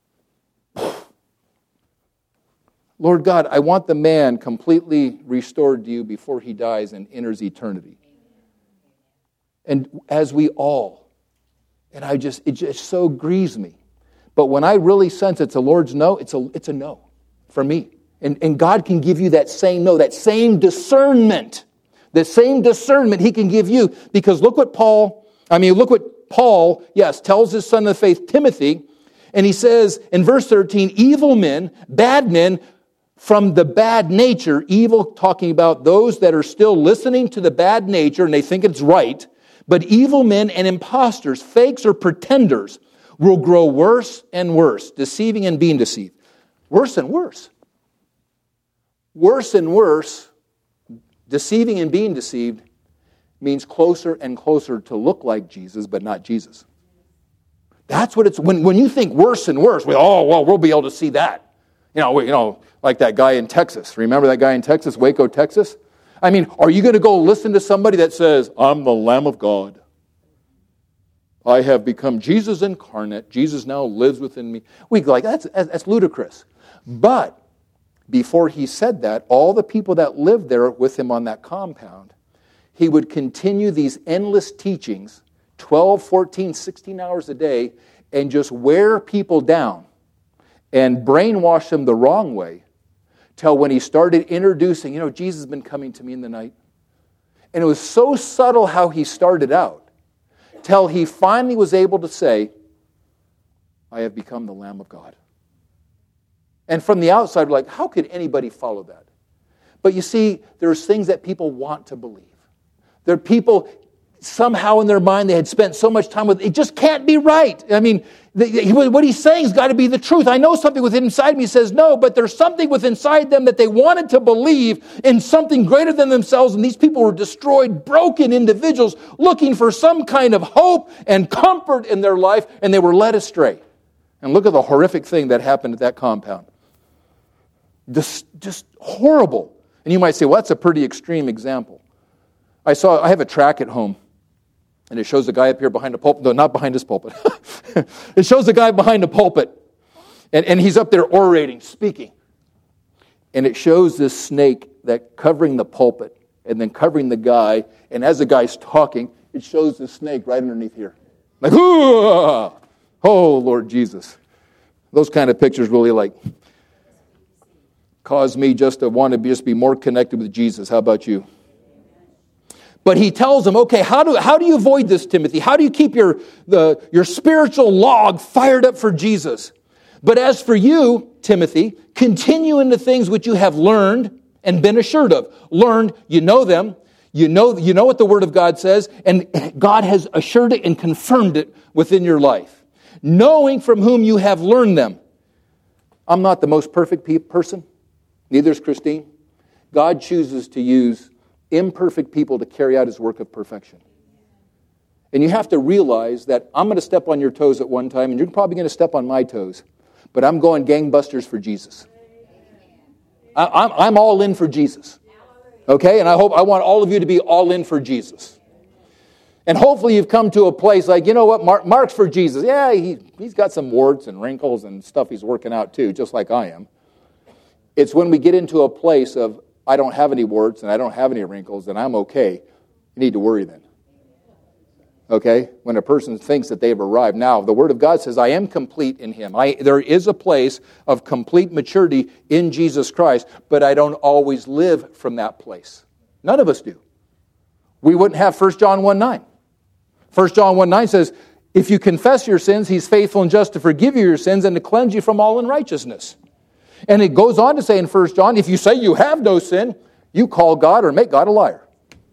Lord God, I want the man completely restored to you before he dies and enters eternity. And as we all, and I just, it just so grieves me. But when I really sense it's a Lord's no, it's a, it's a no for me. And, and God can give you that same no, that same discernment. The same discernment he can give you. Because look what Paul, I mean, look what Paul, yes, tells his son of faith, Timothy. And he says in verse thirteen, evil men, bad men, from the bad nature, evil talking about those that are still listening to the bad nature and they think it's right, but evil men and imposters, fakes or pretenders, will grow worse and worse, deceiving and being deceived. Worse and worse. Worse and worse, deceiving and being deceived, means closer and closer to look like Jesus, but not Jesus. That's what it's, when, when you think worse and worse, we, oh, well, we'll be able to see that. You know, we, you know, like that guy in Texas. Remember that guy in Texas, Waco, Texas? I mean, are you going to go listen to somebody that says, I'm the Lamb of God? I have become Jesus incarnate. Jesus now lives within me. We go like, that's, that's ludicrous. But before he said that, all the people that lived there with him on that compound, he would continue these endless teachings, twelve, fourteen, sixteen hours a day, and just wear people down and brainwash them the wrong way, till when he started introducing, you know, Jesus has been coming to me in the night. And it was so subtle how he started out, till he finally was able to say, I have become the Lamb of God. And from the outside, we're like, how could anybody follow that? But you see, there's things that people want to believe. There are people, somehow in their mind, they had spent so much time with, it just can't be right. I mean, the, what he's saying has got to be the truth. I know something within inside me says no, but there's something within inside them that they wanted to believe in something greater than themselves, and these people were destroyed, broken individuals looking for some kind of hope and comfort in their life, and they were led astray. And look at the horrific thing that happened at that compound. Just, just horrible. And you might say, well, that's a pretty extreme example. I saw, I have a track at home, and it shows the guy up here behind the pulpit. No, not behind his pulpit. It shows the guy behind the pulpit, and, and he's up there orating, speaking. And it shows this snake that covering the pulpit, and then covering the guy, and as the guy's talking, it shows the snake right underneath here. Like, oh, Lord Jesus. Those kind of pictures really like cause me just to want to be, just be more connected with Jesus. How about you? But he tells them, okay, how do, how do you avoid this, Timothy? How do you keep your, the, your spiritual log fired up for Jesus? But as for you, Timothy, continue in the things which you have learned and been assured of. Learned, you know them, you know, you know what the Word of God says, and God has assured it and confirmed it within your life. Knowing from whom you have learned them. I'm not the most perfect pe- person. Neither is Christine. God chooses to use imperfect people to carry out his work of perfection. And you have to realize that I'm going to step on your toes at one time, and you're probably going to step on my toes. But I'm going gangbusters for Jesus. I, I'm, I'm all in for Jesus. Okay? And I hope I want all of you to be all in for Jesus. And hopefully you've come to a place like, you know what, Mark, Mark's for Jesus. Yeah, he, he's got some warts and wrinkles and stuff he's working out too, just like I am. It's when we get into a place of, I don't have any warts and I don't have any wrinkles and I'm okay, you need to worry then. Okay? When a person thinks that they've arrived. Now, the Word of God says, I am complete in Him. I, there is a place of complete maturity in Jesus Christ, but I don't always live from that place. None of us do. We wouldn't have First John one nine. First John one nine says, if you confess your sins, He's faithful and just to forgive you your sins and to cleanse you from all unrighteousness. And it goes on to say in First John, if you say you have no sin, you call God or make God a liar.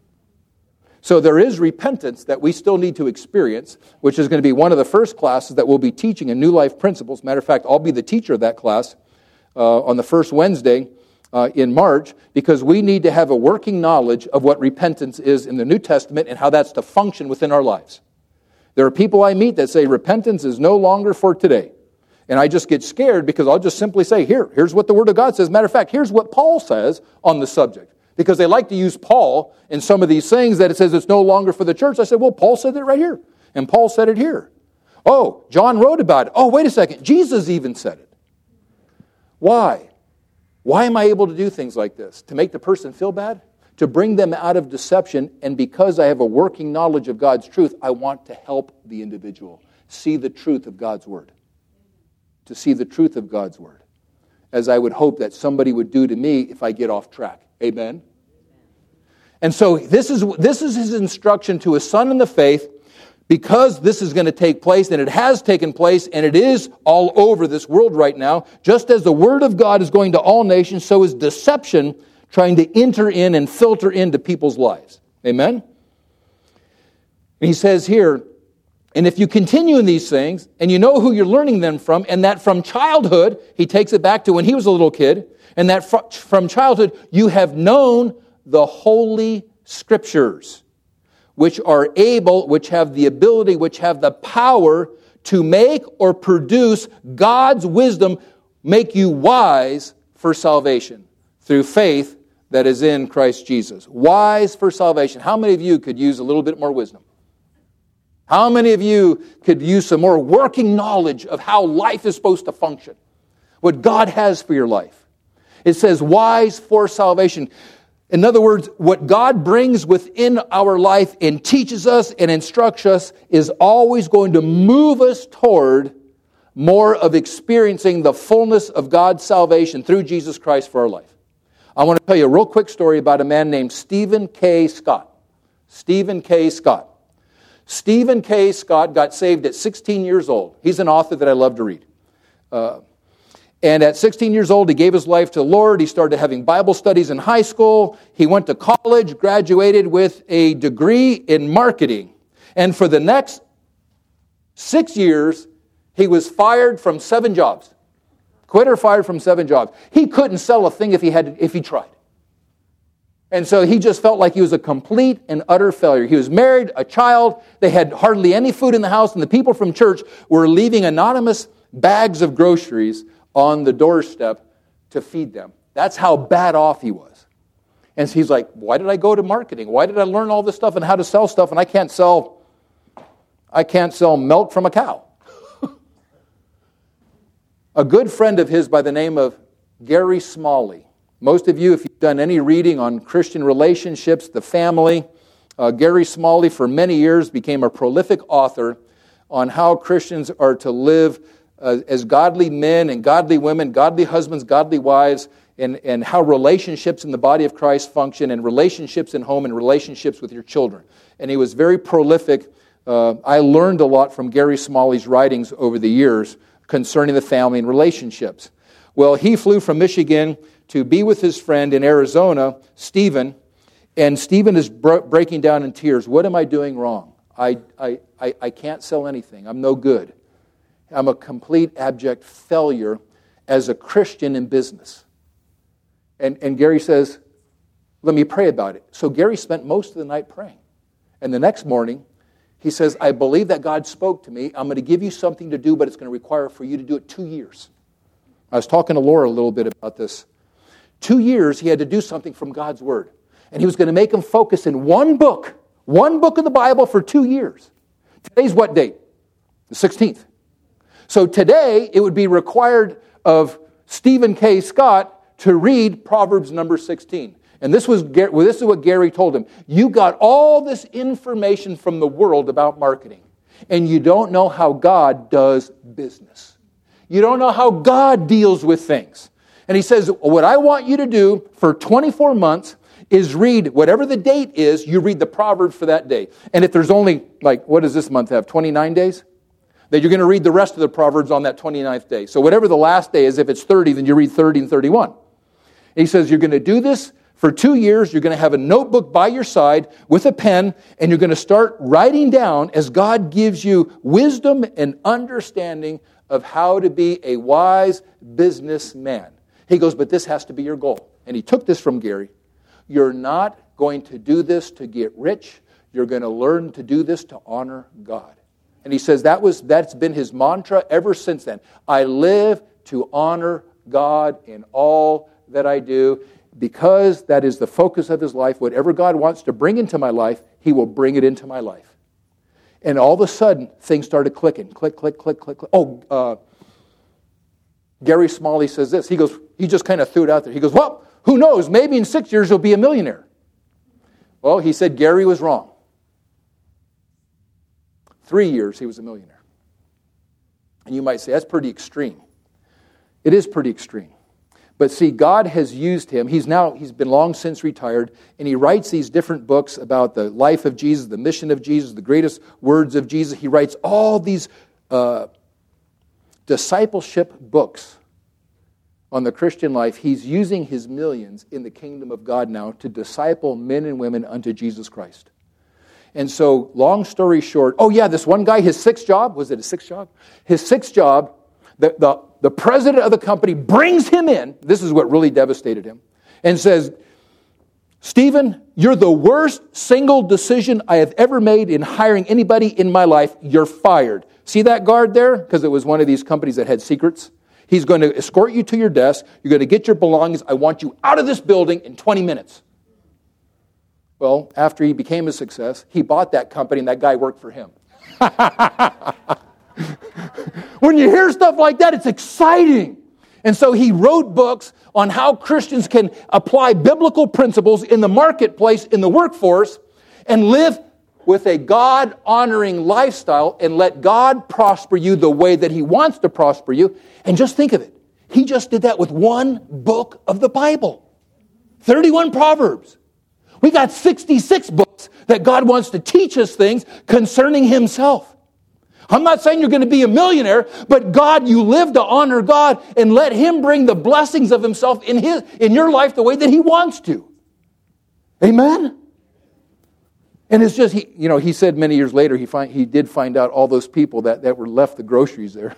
So there is repentance that we still need to experience, which is going to be one of the first classes that we'll be teaching in New Life Principles. Matter of fact, I'll be the teacher of that class uh, on the first Wednesday uh, in March, because we need to have a working knowledge of what repentance is in the New Testament and how that's to function within our lives. There are people I meet that say repentance is no longer for today. And I just get scared because I'll just simply say, here, here's what the Word of God says. Matter of fact, here's what Paul says on the subject. Because they like to use Paul in some of these things that it says it's no longer for the church. I said, well, Paul said it right here. And Paul said it here. Oh, John wrote about it. Oh, wait a second. Jesus even said it. Why? Why am I able to do things like this? To make the person feel bad? To bring them out of deception. And because I have a working knowledge of God's truth, I want to help the individual see the truth of God's Word. To see the truth of God's Word, as I would hope that somebody would do to me if I get off track. Amen? And so this is, this is his instruction to his son in the faith, because this is going to take place, and it has taken place, and it is all over this world right now. Just as the Word of God is going to all nations, so is deception trying to enter in and filter into people's lives. Amen? And he says here, and if you continue in these things, and you know who you're learning them from, and that from childhood, he takes it back to when he was a little kid, and that from childhood you have known the Holy Scriptures, which are able, which have the ability, which have the power to make or produce God's wisdom, make you wise for salvation through faith that is in Christ Jesus. Wise for salvation. How many of you could use a little bit more wisdom? How many of you could use some more working knowledge of how life is supposed to function? What God has for your life. It says wise for salvation. In other words, what God brings within our life and teaches us and instructs us is always going to move us toward more of experiencing the fullness of God's salvation through Jesus Christ for our life. I want to tell you a real quick story about a man named Stephen K. Scott. Stephen K. Scott. Stephen K. Scott got saved at sixteen years old. He's an author that I love to read. Uh, and at sixteen years old, he gave his life to the Lord. He started having Bible studies in high school. He went to college, graduated with a degree in marketing. And for the next six years, he was fired from seven jobs. Quit or fired from seven jobs. He couldn't sell a thing if he had, if he tried. And so he just felt like he was a complete and utter failure. He was married, a child. They had hardly any food in the house, and the people from church were leaving anonymous bags of groceries on the doorstep to feed them. That's how bad off he was. And so he's like, why did I go to marketing? Why did I learn all this stuff and how to sell stuff, and I can't sell, I can't sell milk from a cow? A good friend of his by the name of Gary Smalley. Most of you, if you've done any reading on Christian relationships, the family, uh, Gary Smalley for many years became a prolific author on how Christians are to live uh, as godly men and godly women, godly husbands, godly wives, and, and how relationships in the body of Christ function, and relationships in home and relationships with your children. And he was very prolific. Uh, I learned a lot from Gary Smalley's writings over the years concerning the family and relationships. Well, he flew from Michigan to be with his friend in Arizona, Stephen, and Stephen is bro- breaking down in tears. What am I doing wrong? I, I, I, I can't sell anything. I'm no good. I'm a complete abject failure as a Christian in business. And, and Gary says, let me pray about it. So Gary spent most of the night praying. And the next morning, he says, I believe that God spoke to me. I'm going to give you something to do, but it's going to require for you to do it two years. I was talking to Laura a little bit about this. Two years, he had to do something from God's Word. And he was going to make him focus in one book, one book of the Bible for two years. Today's what date? The sixteenth. So today, it would be required of Stephen K. Scott to read Proverbs number sixteen. And this was well, this is what Gary told him. You got all this information from the world about marketing, and you don't know how God does business. You don't know how God deals with things. And he says, what I want you to do for twenty-four months is read whatever the date is, you read the Proverbs for that day. And if there's only, like, what does this month have, twenty-nine days? Then you're going to read the rest of the Proverbs on that twenty-ninth day. So whatever the last day is, if it's thirty, then you read thirty and thirty-one. And he says, you're going to do this for two years. You're going to have a notebook by your side with a pen, and you're going to start writing down as God gives you wisdom and understanding of how to be a wise businessman. He goes, but this has to be your goal. And he took this from Gary. You're not going to do this to get rich. You're going to learn to do this to honor God. And he says that was that's been his mantra ever since then. I live to honor God in all that I do, because that is the focus of his life. Whatever God wants to bring into my life, he will bring it into my life. And all of a sudden, things started clicking. Click, click, click, click, click. Oh, uh, Gary Smalley says this. He goes, he just kind of threw it out there. He goes, well, who knows? Maybe in six years you'll be a millionaire. Well, he said Gary was wrong. Three years he was a millionaire. And you might say, that's pretty extreme. It is pretty extreme. But see, God has used him. He's now, he's been long since retired, and he writes these different books about the life of Jesus, the mission of Jesus, the greatest words of Jesus. He writes all these uh, discipleship books on the Christian life. He's using his millions in the kingdom of God now to disciple men and women unto Jesus Christ. And so, long story short, oh yeah, this one guy, his sixth job, was it his sixth job? His sixth job, the, the, the president of the company brings him in, this is what really devastated him, and says, Stephen, you're the worst single decision I have ever made in hiring anybody in my life. You're fired. See that guard there? Because it was one of these companies that had secrets. He's going to escort you to your desk. You're going to get your belongings. I want you out of this building in twenty minutes. Well, after he became a success, he bought that company, and that guy worked for him. When you hear stuff like that, it's exciting. And so he wrote books on how Christians can apply biblical principles in the marketplace, in the workforce, and live with a God-honoring lifestyle and let God prosper you the way that He wants to prosper you. And just think of it. He just did that with one book of the Bible. thirty-one Proverbs. We got sixty-six books that God wants to teach us things concerning Himself. I'm not saying you're going to be a millionaire, but God, you live to honor God and let Him bring the blessings of Himself in His in your life the way that He wants to. Amen? And it's just, he, you know, he said many years later, he find, he did find out all those people that, that were left the groceries there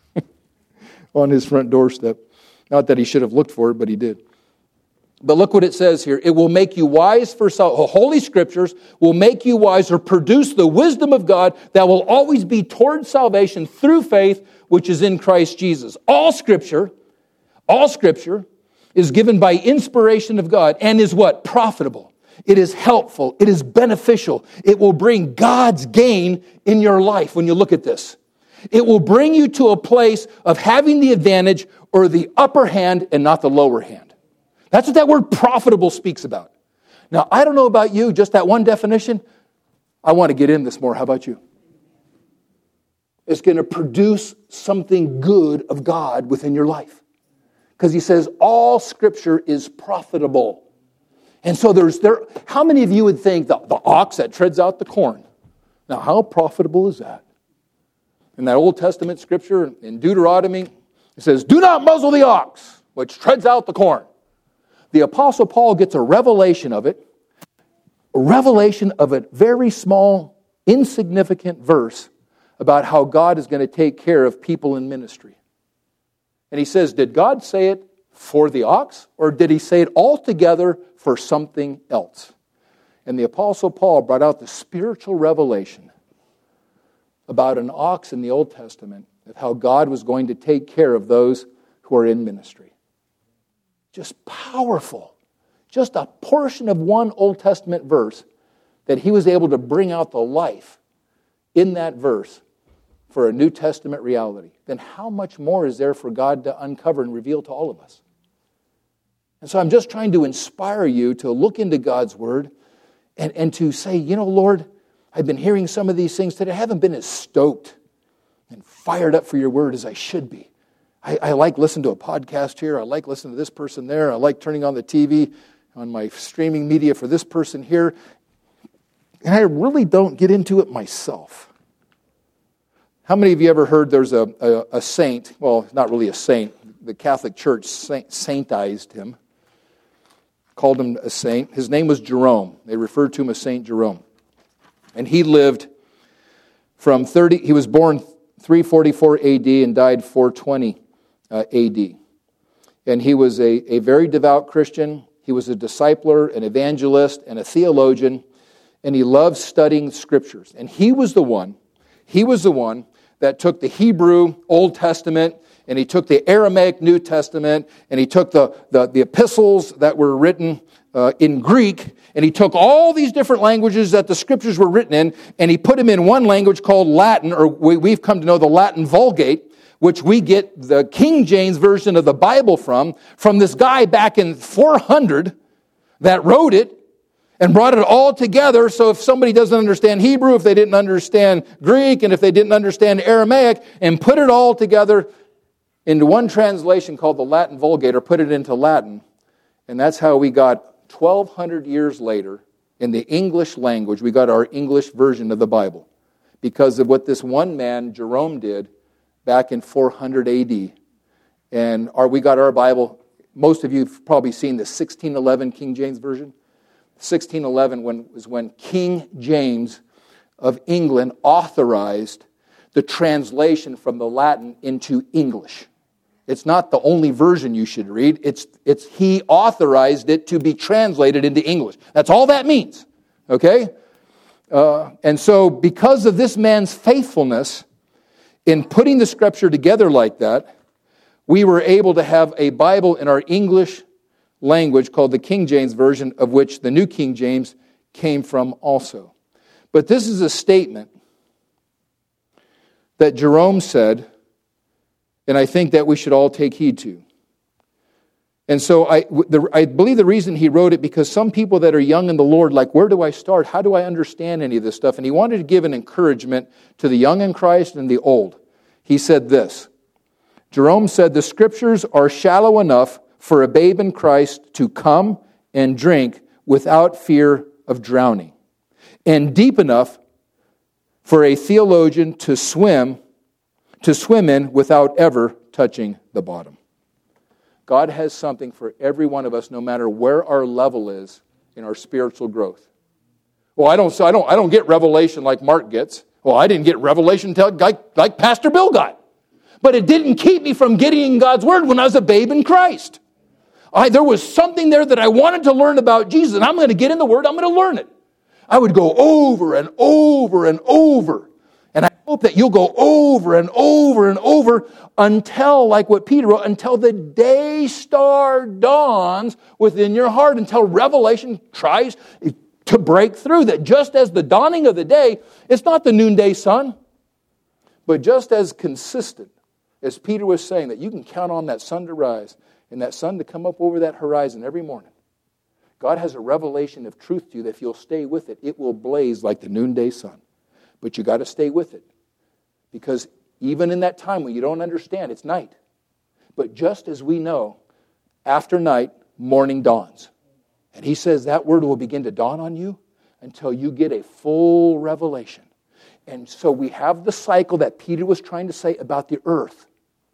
on his front doorstep. Not that he should have looked for it, but he did. But look what it says here. It will make you wise for salvation. Holy Scriptures will make you wise or produce the wisdom of God that will always be toward salvation through faith, which is in Christ Jesus. All Scripture, all Scripture is given by inspiration of God and is what? Profitable. It is helpful. It is beneficial. It will bring God's gain in your life when you look at this. It will bring you to a place of having the advantage or the upper hand and not the lower hand. That's what that word profitable speaks about. Now, I don't know about you, just that one definition, I want to get in this more. How about you? It's going to produce something good of God within your life. Because he says all Scripture is profitable. And so there's there. How many of you would think the, the ox that treads out the corn? Now, how profitable is that? In that Old Testament Scripture, in Deuteronomy, it says, do not muzzle the ox, which treads out the corn. The Apostle Paul gets a revelation of it, a revelation of a very small, insignificant verse about how God is going to take care of people in ministry. And he says, did God say it for the ox, or did he say it altogether for something else? And the Apostle Paul brought out the spiritual revelation about an ox in the Old Testament, of how God was going to take care of those who are in ministry. Just powerful. Just a portion of one Old Testament verse that he was able to bring out the life in that verse for a New Testament reality. Then how much more is there for God to uncover and reveal to all of us? And so I'm just trying to inspire you to look into God's Word and, and to say, you know, Lord, I've been hearing some of these things today. I haven't been as stoked and fired up for your Word as I should be. I, I like listening to a podcast here. I like listening to this person there. I like turning on the T V on my streaming media for this person here. And I really don't get into it myself. How many of you ever heard there's a, a, a saint, well, not really a saint, the Catholic Church saint, saintized him, called him a saint. His name was Jerome. They referred to him as Saint Jerome. And he lived from thirty, he was born three forty-four A D and died four twenty uh, A D. And he was a, a very devout Christian. He was a discipler, an evangelist, and a theologian. And he loved studying scriptures. And he was the one, he was the one that took the Hebrew Old Testament, and he took the Aramaic New Testament, and he took the, the, the epistles that were written uh, in Greek, and he took all these different languages that the scriptures were written in, and he put them in one language called Latin, or we, we've come to know the Latin Vulgate, which we get the King James Version of the Bible from, from this guy back in four hundred that wrote it, and brought it all together, so if somebody doesn't understand Hebrew, if they didn't understand Greek, and if they didn't understand Aramaic, and put it all together into one translation called the Latin Vulgate, or put it into Latin. And that's how we got twelve hundred years later, in the English language, we got our English version of the Bible. Because of what this one man, Jerome, did back in four hundred A D. And our, we got our Bible, most of you have probably seen the sixteen eleven King James Version. sixteen eleven when, was when King James of England authorized the translation from the Latin into English. It's not the only version you should read. It's, it's he authorized it to be translated into English. That's all that means. Okay? Uh, and so because of this man's faithfulness in putting the scripture together like that, we were able to have a Bible in our English language called the King James Version, of which the New King James came from also. But this is a statement that Jerome said, and I think that we should all take heed to. And so I, the, I believe the reason he wrote it, because some people that are young in the Lord, like, where do I start? How do I understand any of this stuff? And he wanted to give an encouragement to the young in Christ and the old. He said this. Jerome said, the Scriptures are shallow enough for a babe in Christ to come and drink without fear of drowning, and deep enough for a theologian to swim, to swim in without ever touching the bottom. God has something for every one of us, no matter where our level is in our spiritual growth. Well, I don't, so I don't, I don't get revelation like Mark gets. Well, I didn't get revelation like, like Pastor Bill got. But it didn't keep me from getting in God's Word when I was a babe in Christ. I, there was something there that I wanted to learn about Jesus, and I'm going to get in the Word, I'm going to learn it. I would go over and over and over. And I hope that you'll go over and over and over until, like what Peter wrote, until the day star dawns within your heart, until revelation tries to break through. That just as the dawning of the day, it's not the noonday sun, but just as consistent as Peter was saying, that you can count on that sun to rise and that sun to come up over that horizon every morning. God has a revelation of truth to you that if you'll stay with it, it will blaze like the noonday sun. But you got to stay with it. Because even in that time when you don't understand, it's night. But just as we know, after night, morning dawns. And he says that word will begin to dawn on you until you get a full revelation. And so we have the cycle that Peter was trying to say about the earth.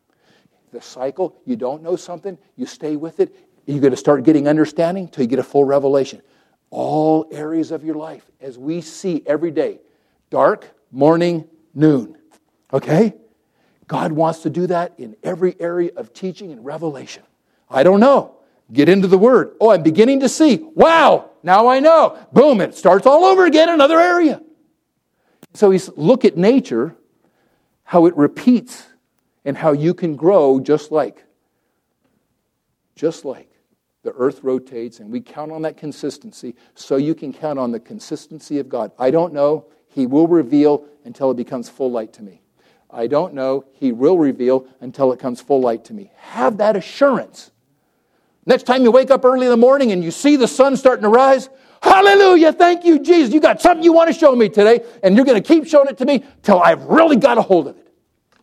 The cycle, you don't know something, you stay with it, you're going to start getting understanding until you get a full revelation. All areas of your life, as we see every day, dark, morning, noon. Okay? God wants to do that in every area of teaching and revelation. I don't know. Get into the Word. Oh, I'm beginning to see. Wow, now I know. Boom, it starts all over again in another area. So he's look at nature, how it repeats, and how you can grow just like, just like the earth rotates, and we count on that consistency, so you can count on the consistency of God. I don't know. He will reveal until it becomes full light to me. I don't know. He will reveal until it comes full light to me. Have that assurance. Next time you wake up early in the morning and you see the sun starting to rise, hallelujah, thank you, Jesus. You got something you want to show me today, and you're going to keep showing it to me till I've really got a hold of it.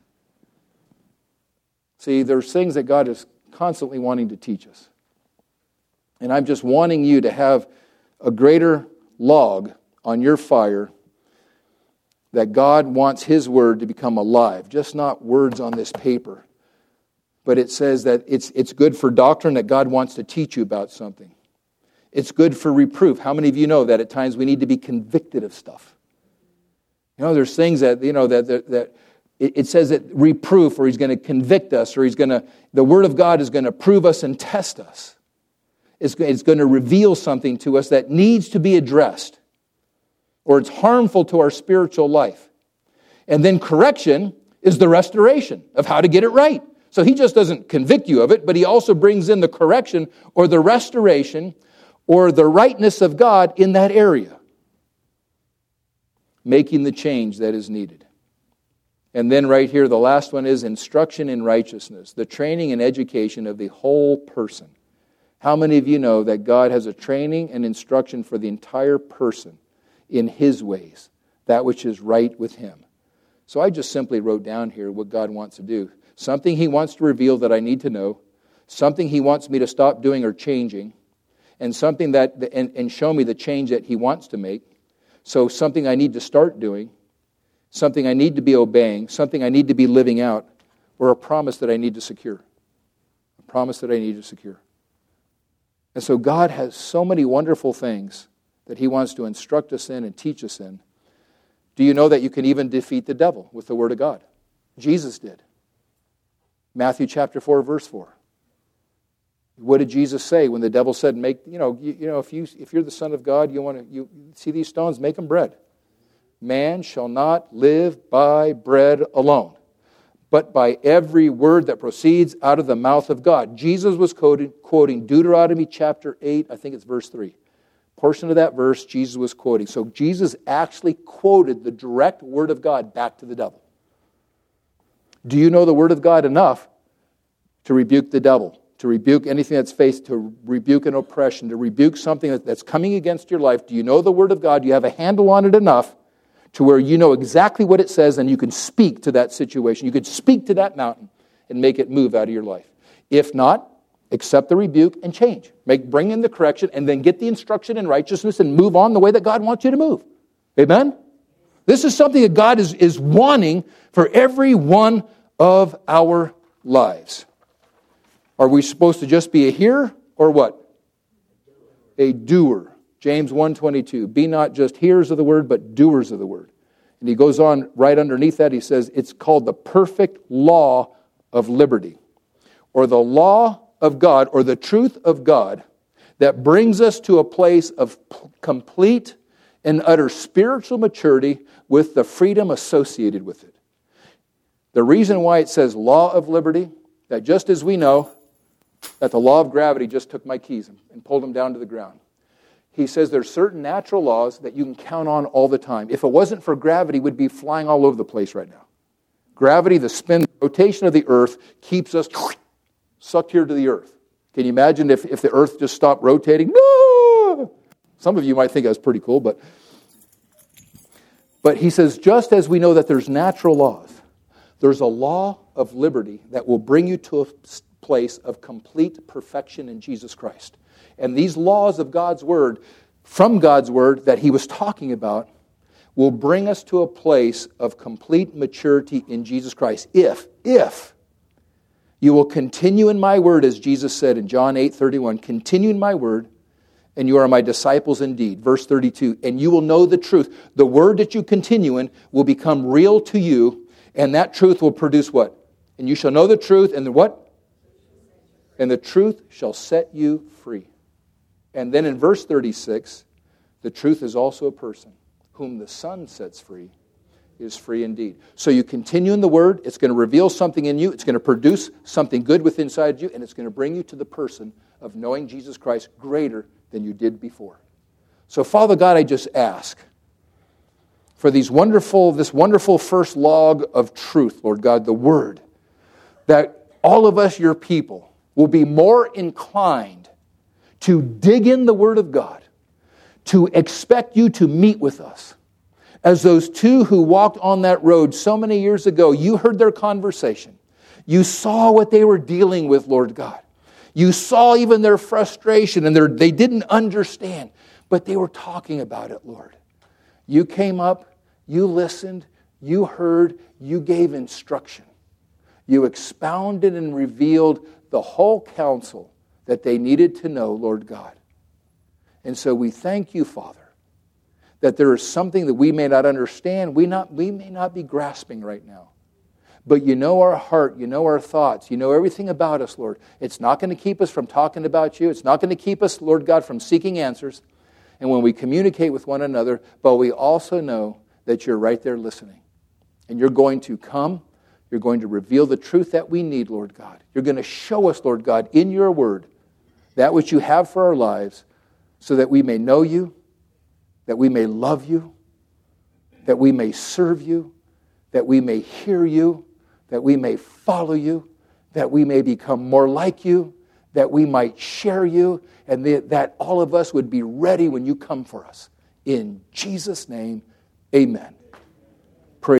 See, there's things that God is constantly wanting to teach us. And I'm just wanting you to have a greater log on your fire that God wants His Word to become alive, just not words on this paper. But it says that it's, it's good for doctrine, that God wants to teach you about something. It's good for reproof. How many of you know that at times we need to be convicted of stuff? You know, there's things that, you know, that, that, that it, it says that reproof, or He's going to convict us, or He's going to, the Word of God is going to prove us and test us. It's, it's going to reveal something to us that needs to be addressed, or it's harmful to our spiritual life. And then correction is the restoration of how to get it right. So He just doesn't convict you of it, but He also brings in the correction or the restoration or the rightness of God in that area, making the change that is needed. And then right here, the last one is instruction in righteousness, the training and education of the whole person. How many of you know that God has a training and instruction for the entire person in His ways, that which is right with Him? So I just simply wrote down here what God wants to do. Something He wants to reveal that I need to know, something He wants me to stop doing or changing, and something that and, and show me the change that He wants to make. So something I need to start doing, something I need to be obeying, something I need to be living out, or a promise that I need to secure. A promise that I need to secure. And so God has so many wonderful things that He wants to instruct us in and teach us in. Do you know that you can even defeat the devil with the Word of God? Jesus did. Matthew chapter four, verse four. What did Jesus say when the devil said, "Make you know, you, you know, if you if you're the Son of God, you want to you see these stones, make them bread. Man shall not live by bread alone, but by every word that proceeds out of the mouth of God." Jesus was quoting, quoting Deuteronomy chapter eight, I think it's verse three. Portion of that verse Jesus was quoting. So Jesus actually quoted the direct word of God back to the devil. Do you know the Word of God enough to rebuke the devil, to rebuke anything that's faced, to rebuke an oppression, to rebuke something that's coming against your life? Do you know the Word of God? Do you have a handle on it enough to where you know exactly what it says and you can speak to that situation? You could speak to that mountain and make it move out of your life. If not, accept the rebuke and change. Make, bring in the correction and then get the instruction in righteousness and move on the way that God wants you to move. Amen? This is something that God is, is wanting for every one of our lives. Are we supposed to just be a hearer or what? A doer. James one twenty-two, be not just hearers of the word, but doers of the word. And he goes on right underneath that, he says, it's called the perfect law of liberty, or the law of God, or the truth of God, that brings us to a place of p- complete and utter spiritual maturity with the freedom associated with it. The reason why it says law of liberty, that just as we know that the law of gravity just took my keys and pulled them down to the ground, he says there's certain natural laws that you can count on all the time. If it wasn't for gravity, we'd be flying all over the place right now. Gravity, the spin, the rotation of the earth, keeps us sucked here to the earth. Can you imagine if, if the earth just stopped rotating? No! Some of you might think that's pretty cool, but, but he says, just as we know that there's natural laws, there's a law of liberty that will bring you to a place of complete perfection in Jesus Christ. And these laws of God's Word, from God's Word that he was talking about, will bring us to a place of complete maturity in Jesus Christ. If, if you will continue in my word, as Jesus said in John eight thirty-one, continue in my word, and you are my disciples indeed. Verse thirty-two, and you will know the truth. The word that you continue in will become real to you, and that truth will produce what? And you shall know the truth, and the what? And the truth shall set you free. And then in verse thirty-six, the truth is also a person. Whom the Son sets free is free indeed. So you continue in the Word, it's going to reveal something in you, it's going to produce something good within inside you, and it's going to bring you to the person of knowing Jesus Christ greater than you did before. So Father God, I just ask for these wonderful, this wonderful first log of truth, Lord God, the Word, that all of us, your people, will be more inclined to dig in the Word of God, to expect you to meet with us. As those two who walked on that road so many years ago, you heard their conversation. You saw what they were dealing with, Lord God. You saw even their frustration, and their, they didn't understand, but they were talking about it, Lord. You came up, you listened, you heard, you gave instruction. You expounded and revealed the whole counsel that they needed to know, Lord God. And so we thank you, Father, that there is something that we may not understand, we not we may not be grasping right now. But you know our heart, you know our thoughts, you know everything about us, Lord. It's not going to keep us from talking about you. It's not going to keep us, Lord God, from seeking answers. And when we communicate with one another, but we also know that you're right there listening. And you're going to come, you're going to reveal the truth that we need, Lord God. You're going to show us, Lord God, in your word, that which you have for our lives, so that we may know you, that we may love you, that we may serve you, that we may hear you, that we may follow you, that we may become more like you, that we might share you, and that all of us would be ready when you come for us. In Jesus' name, amen.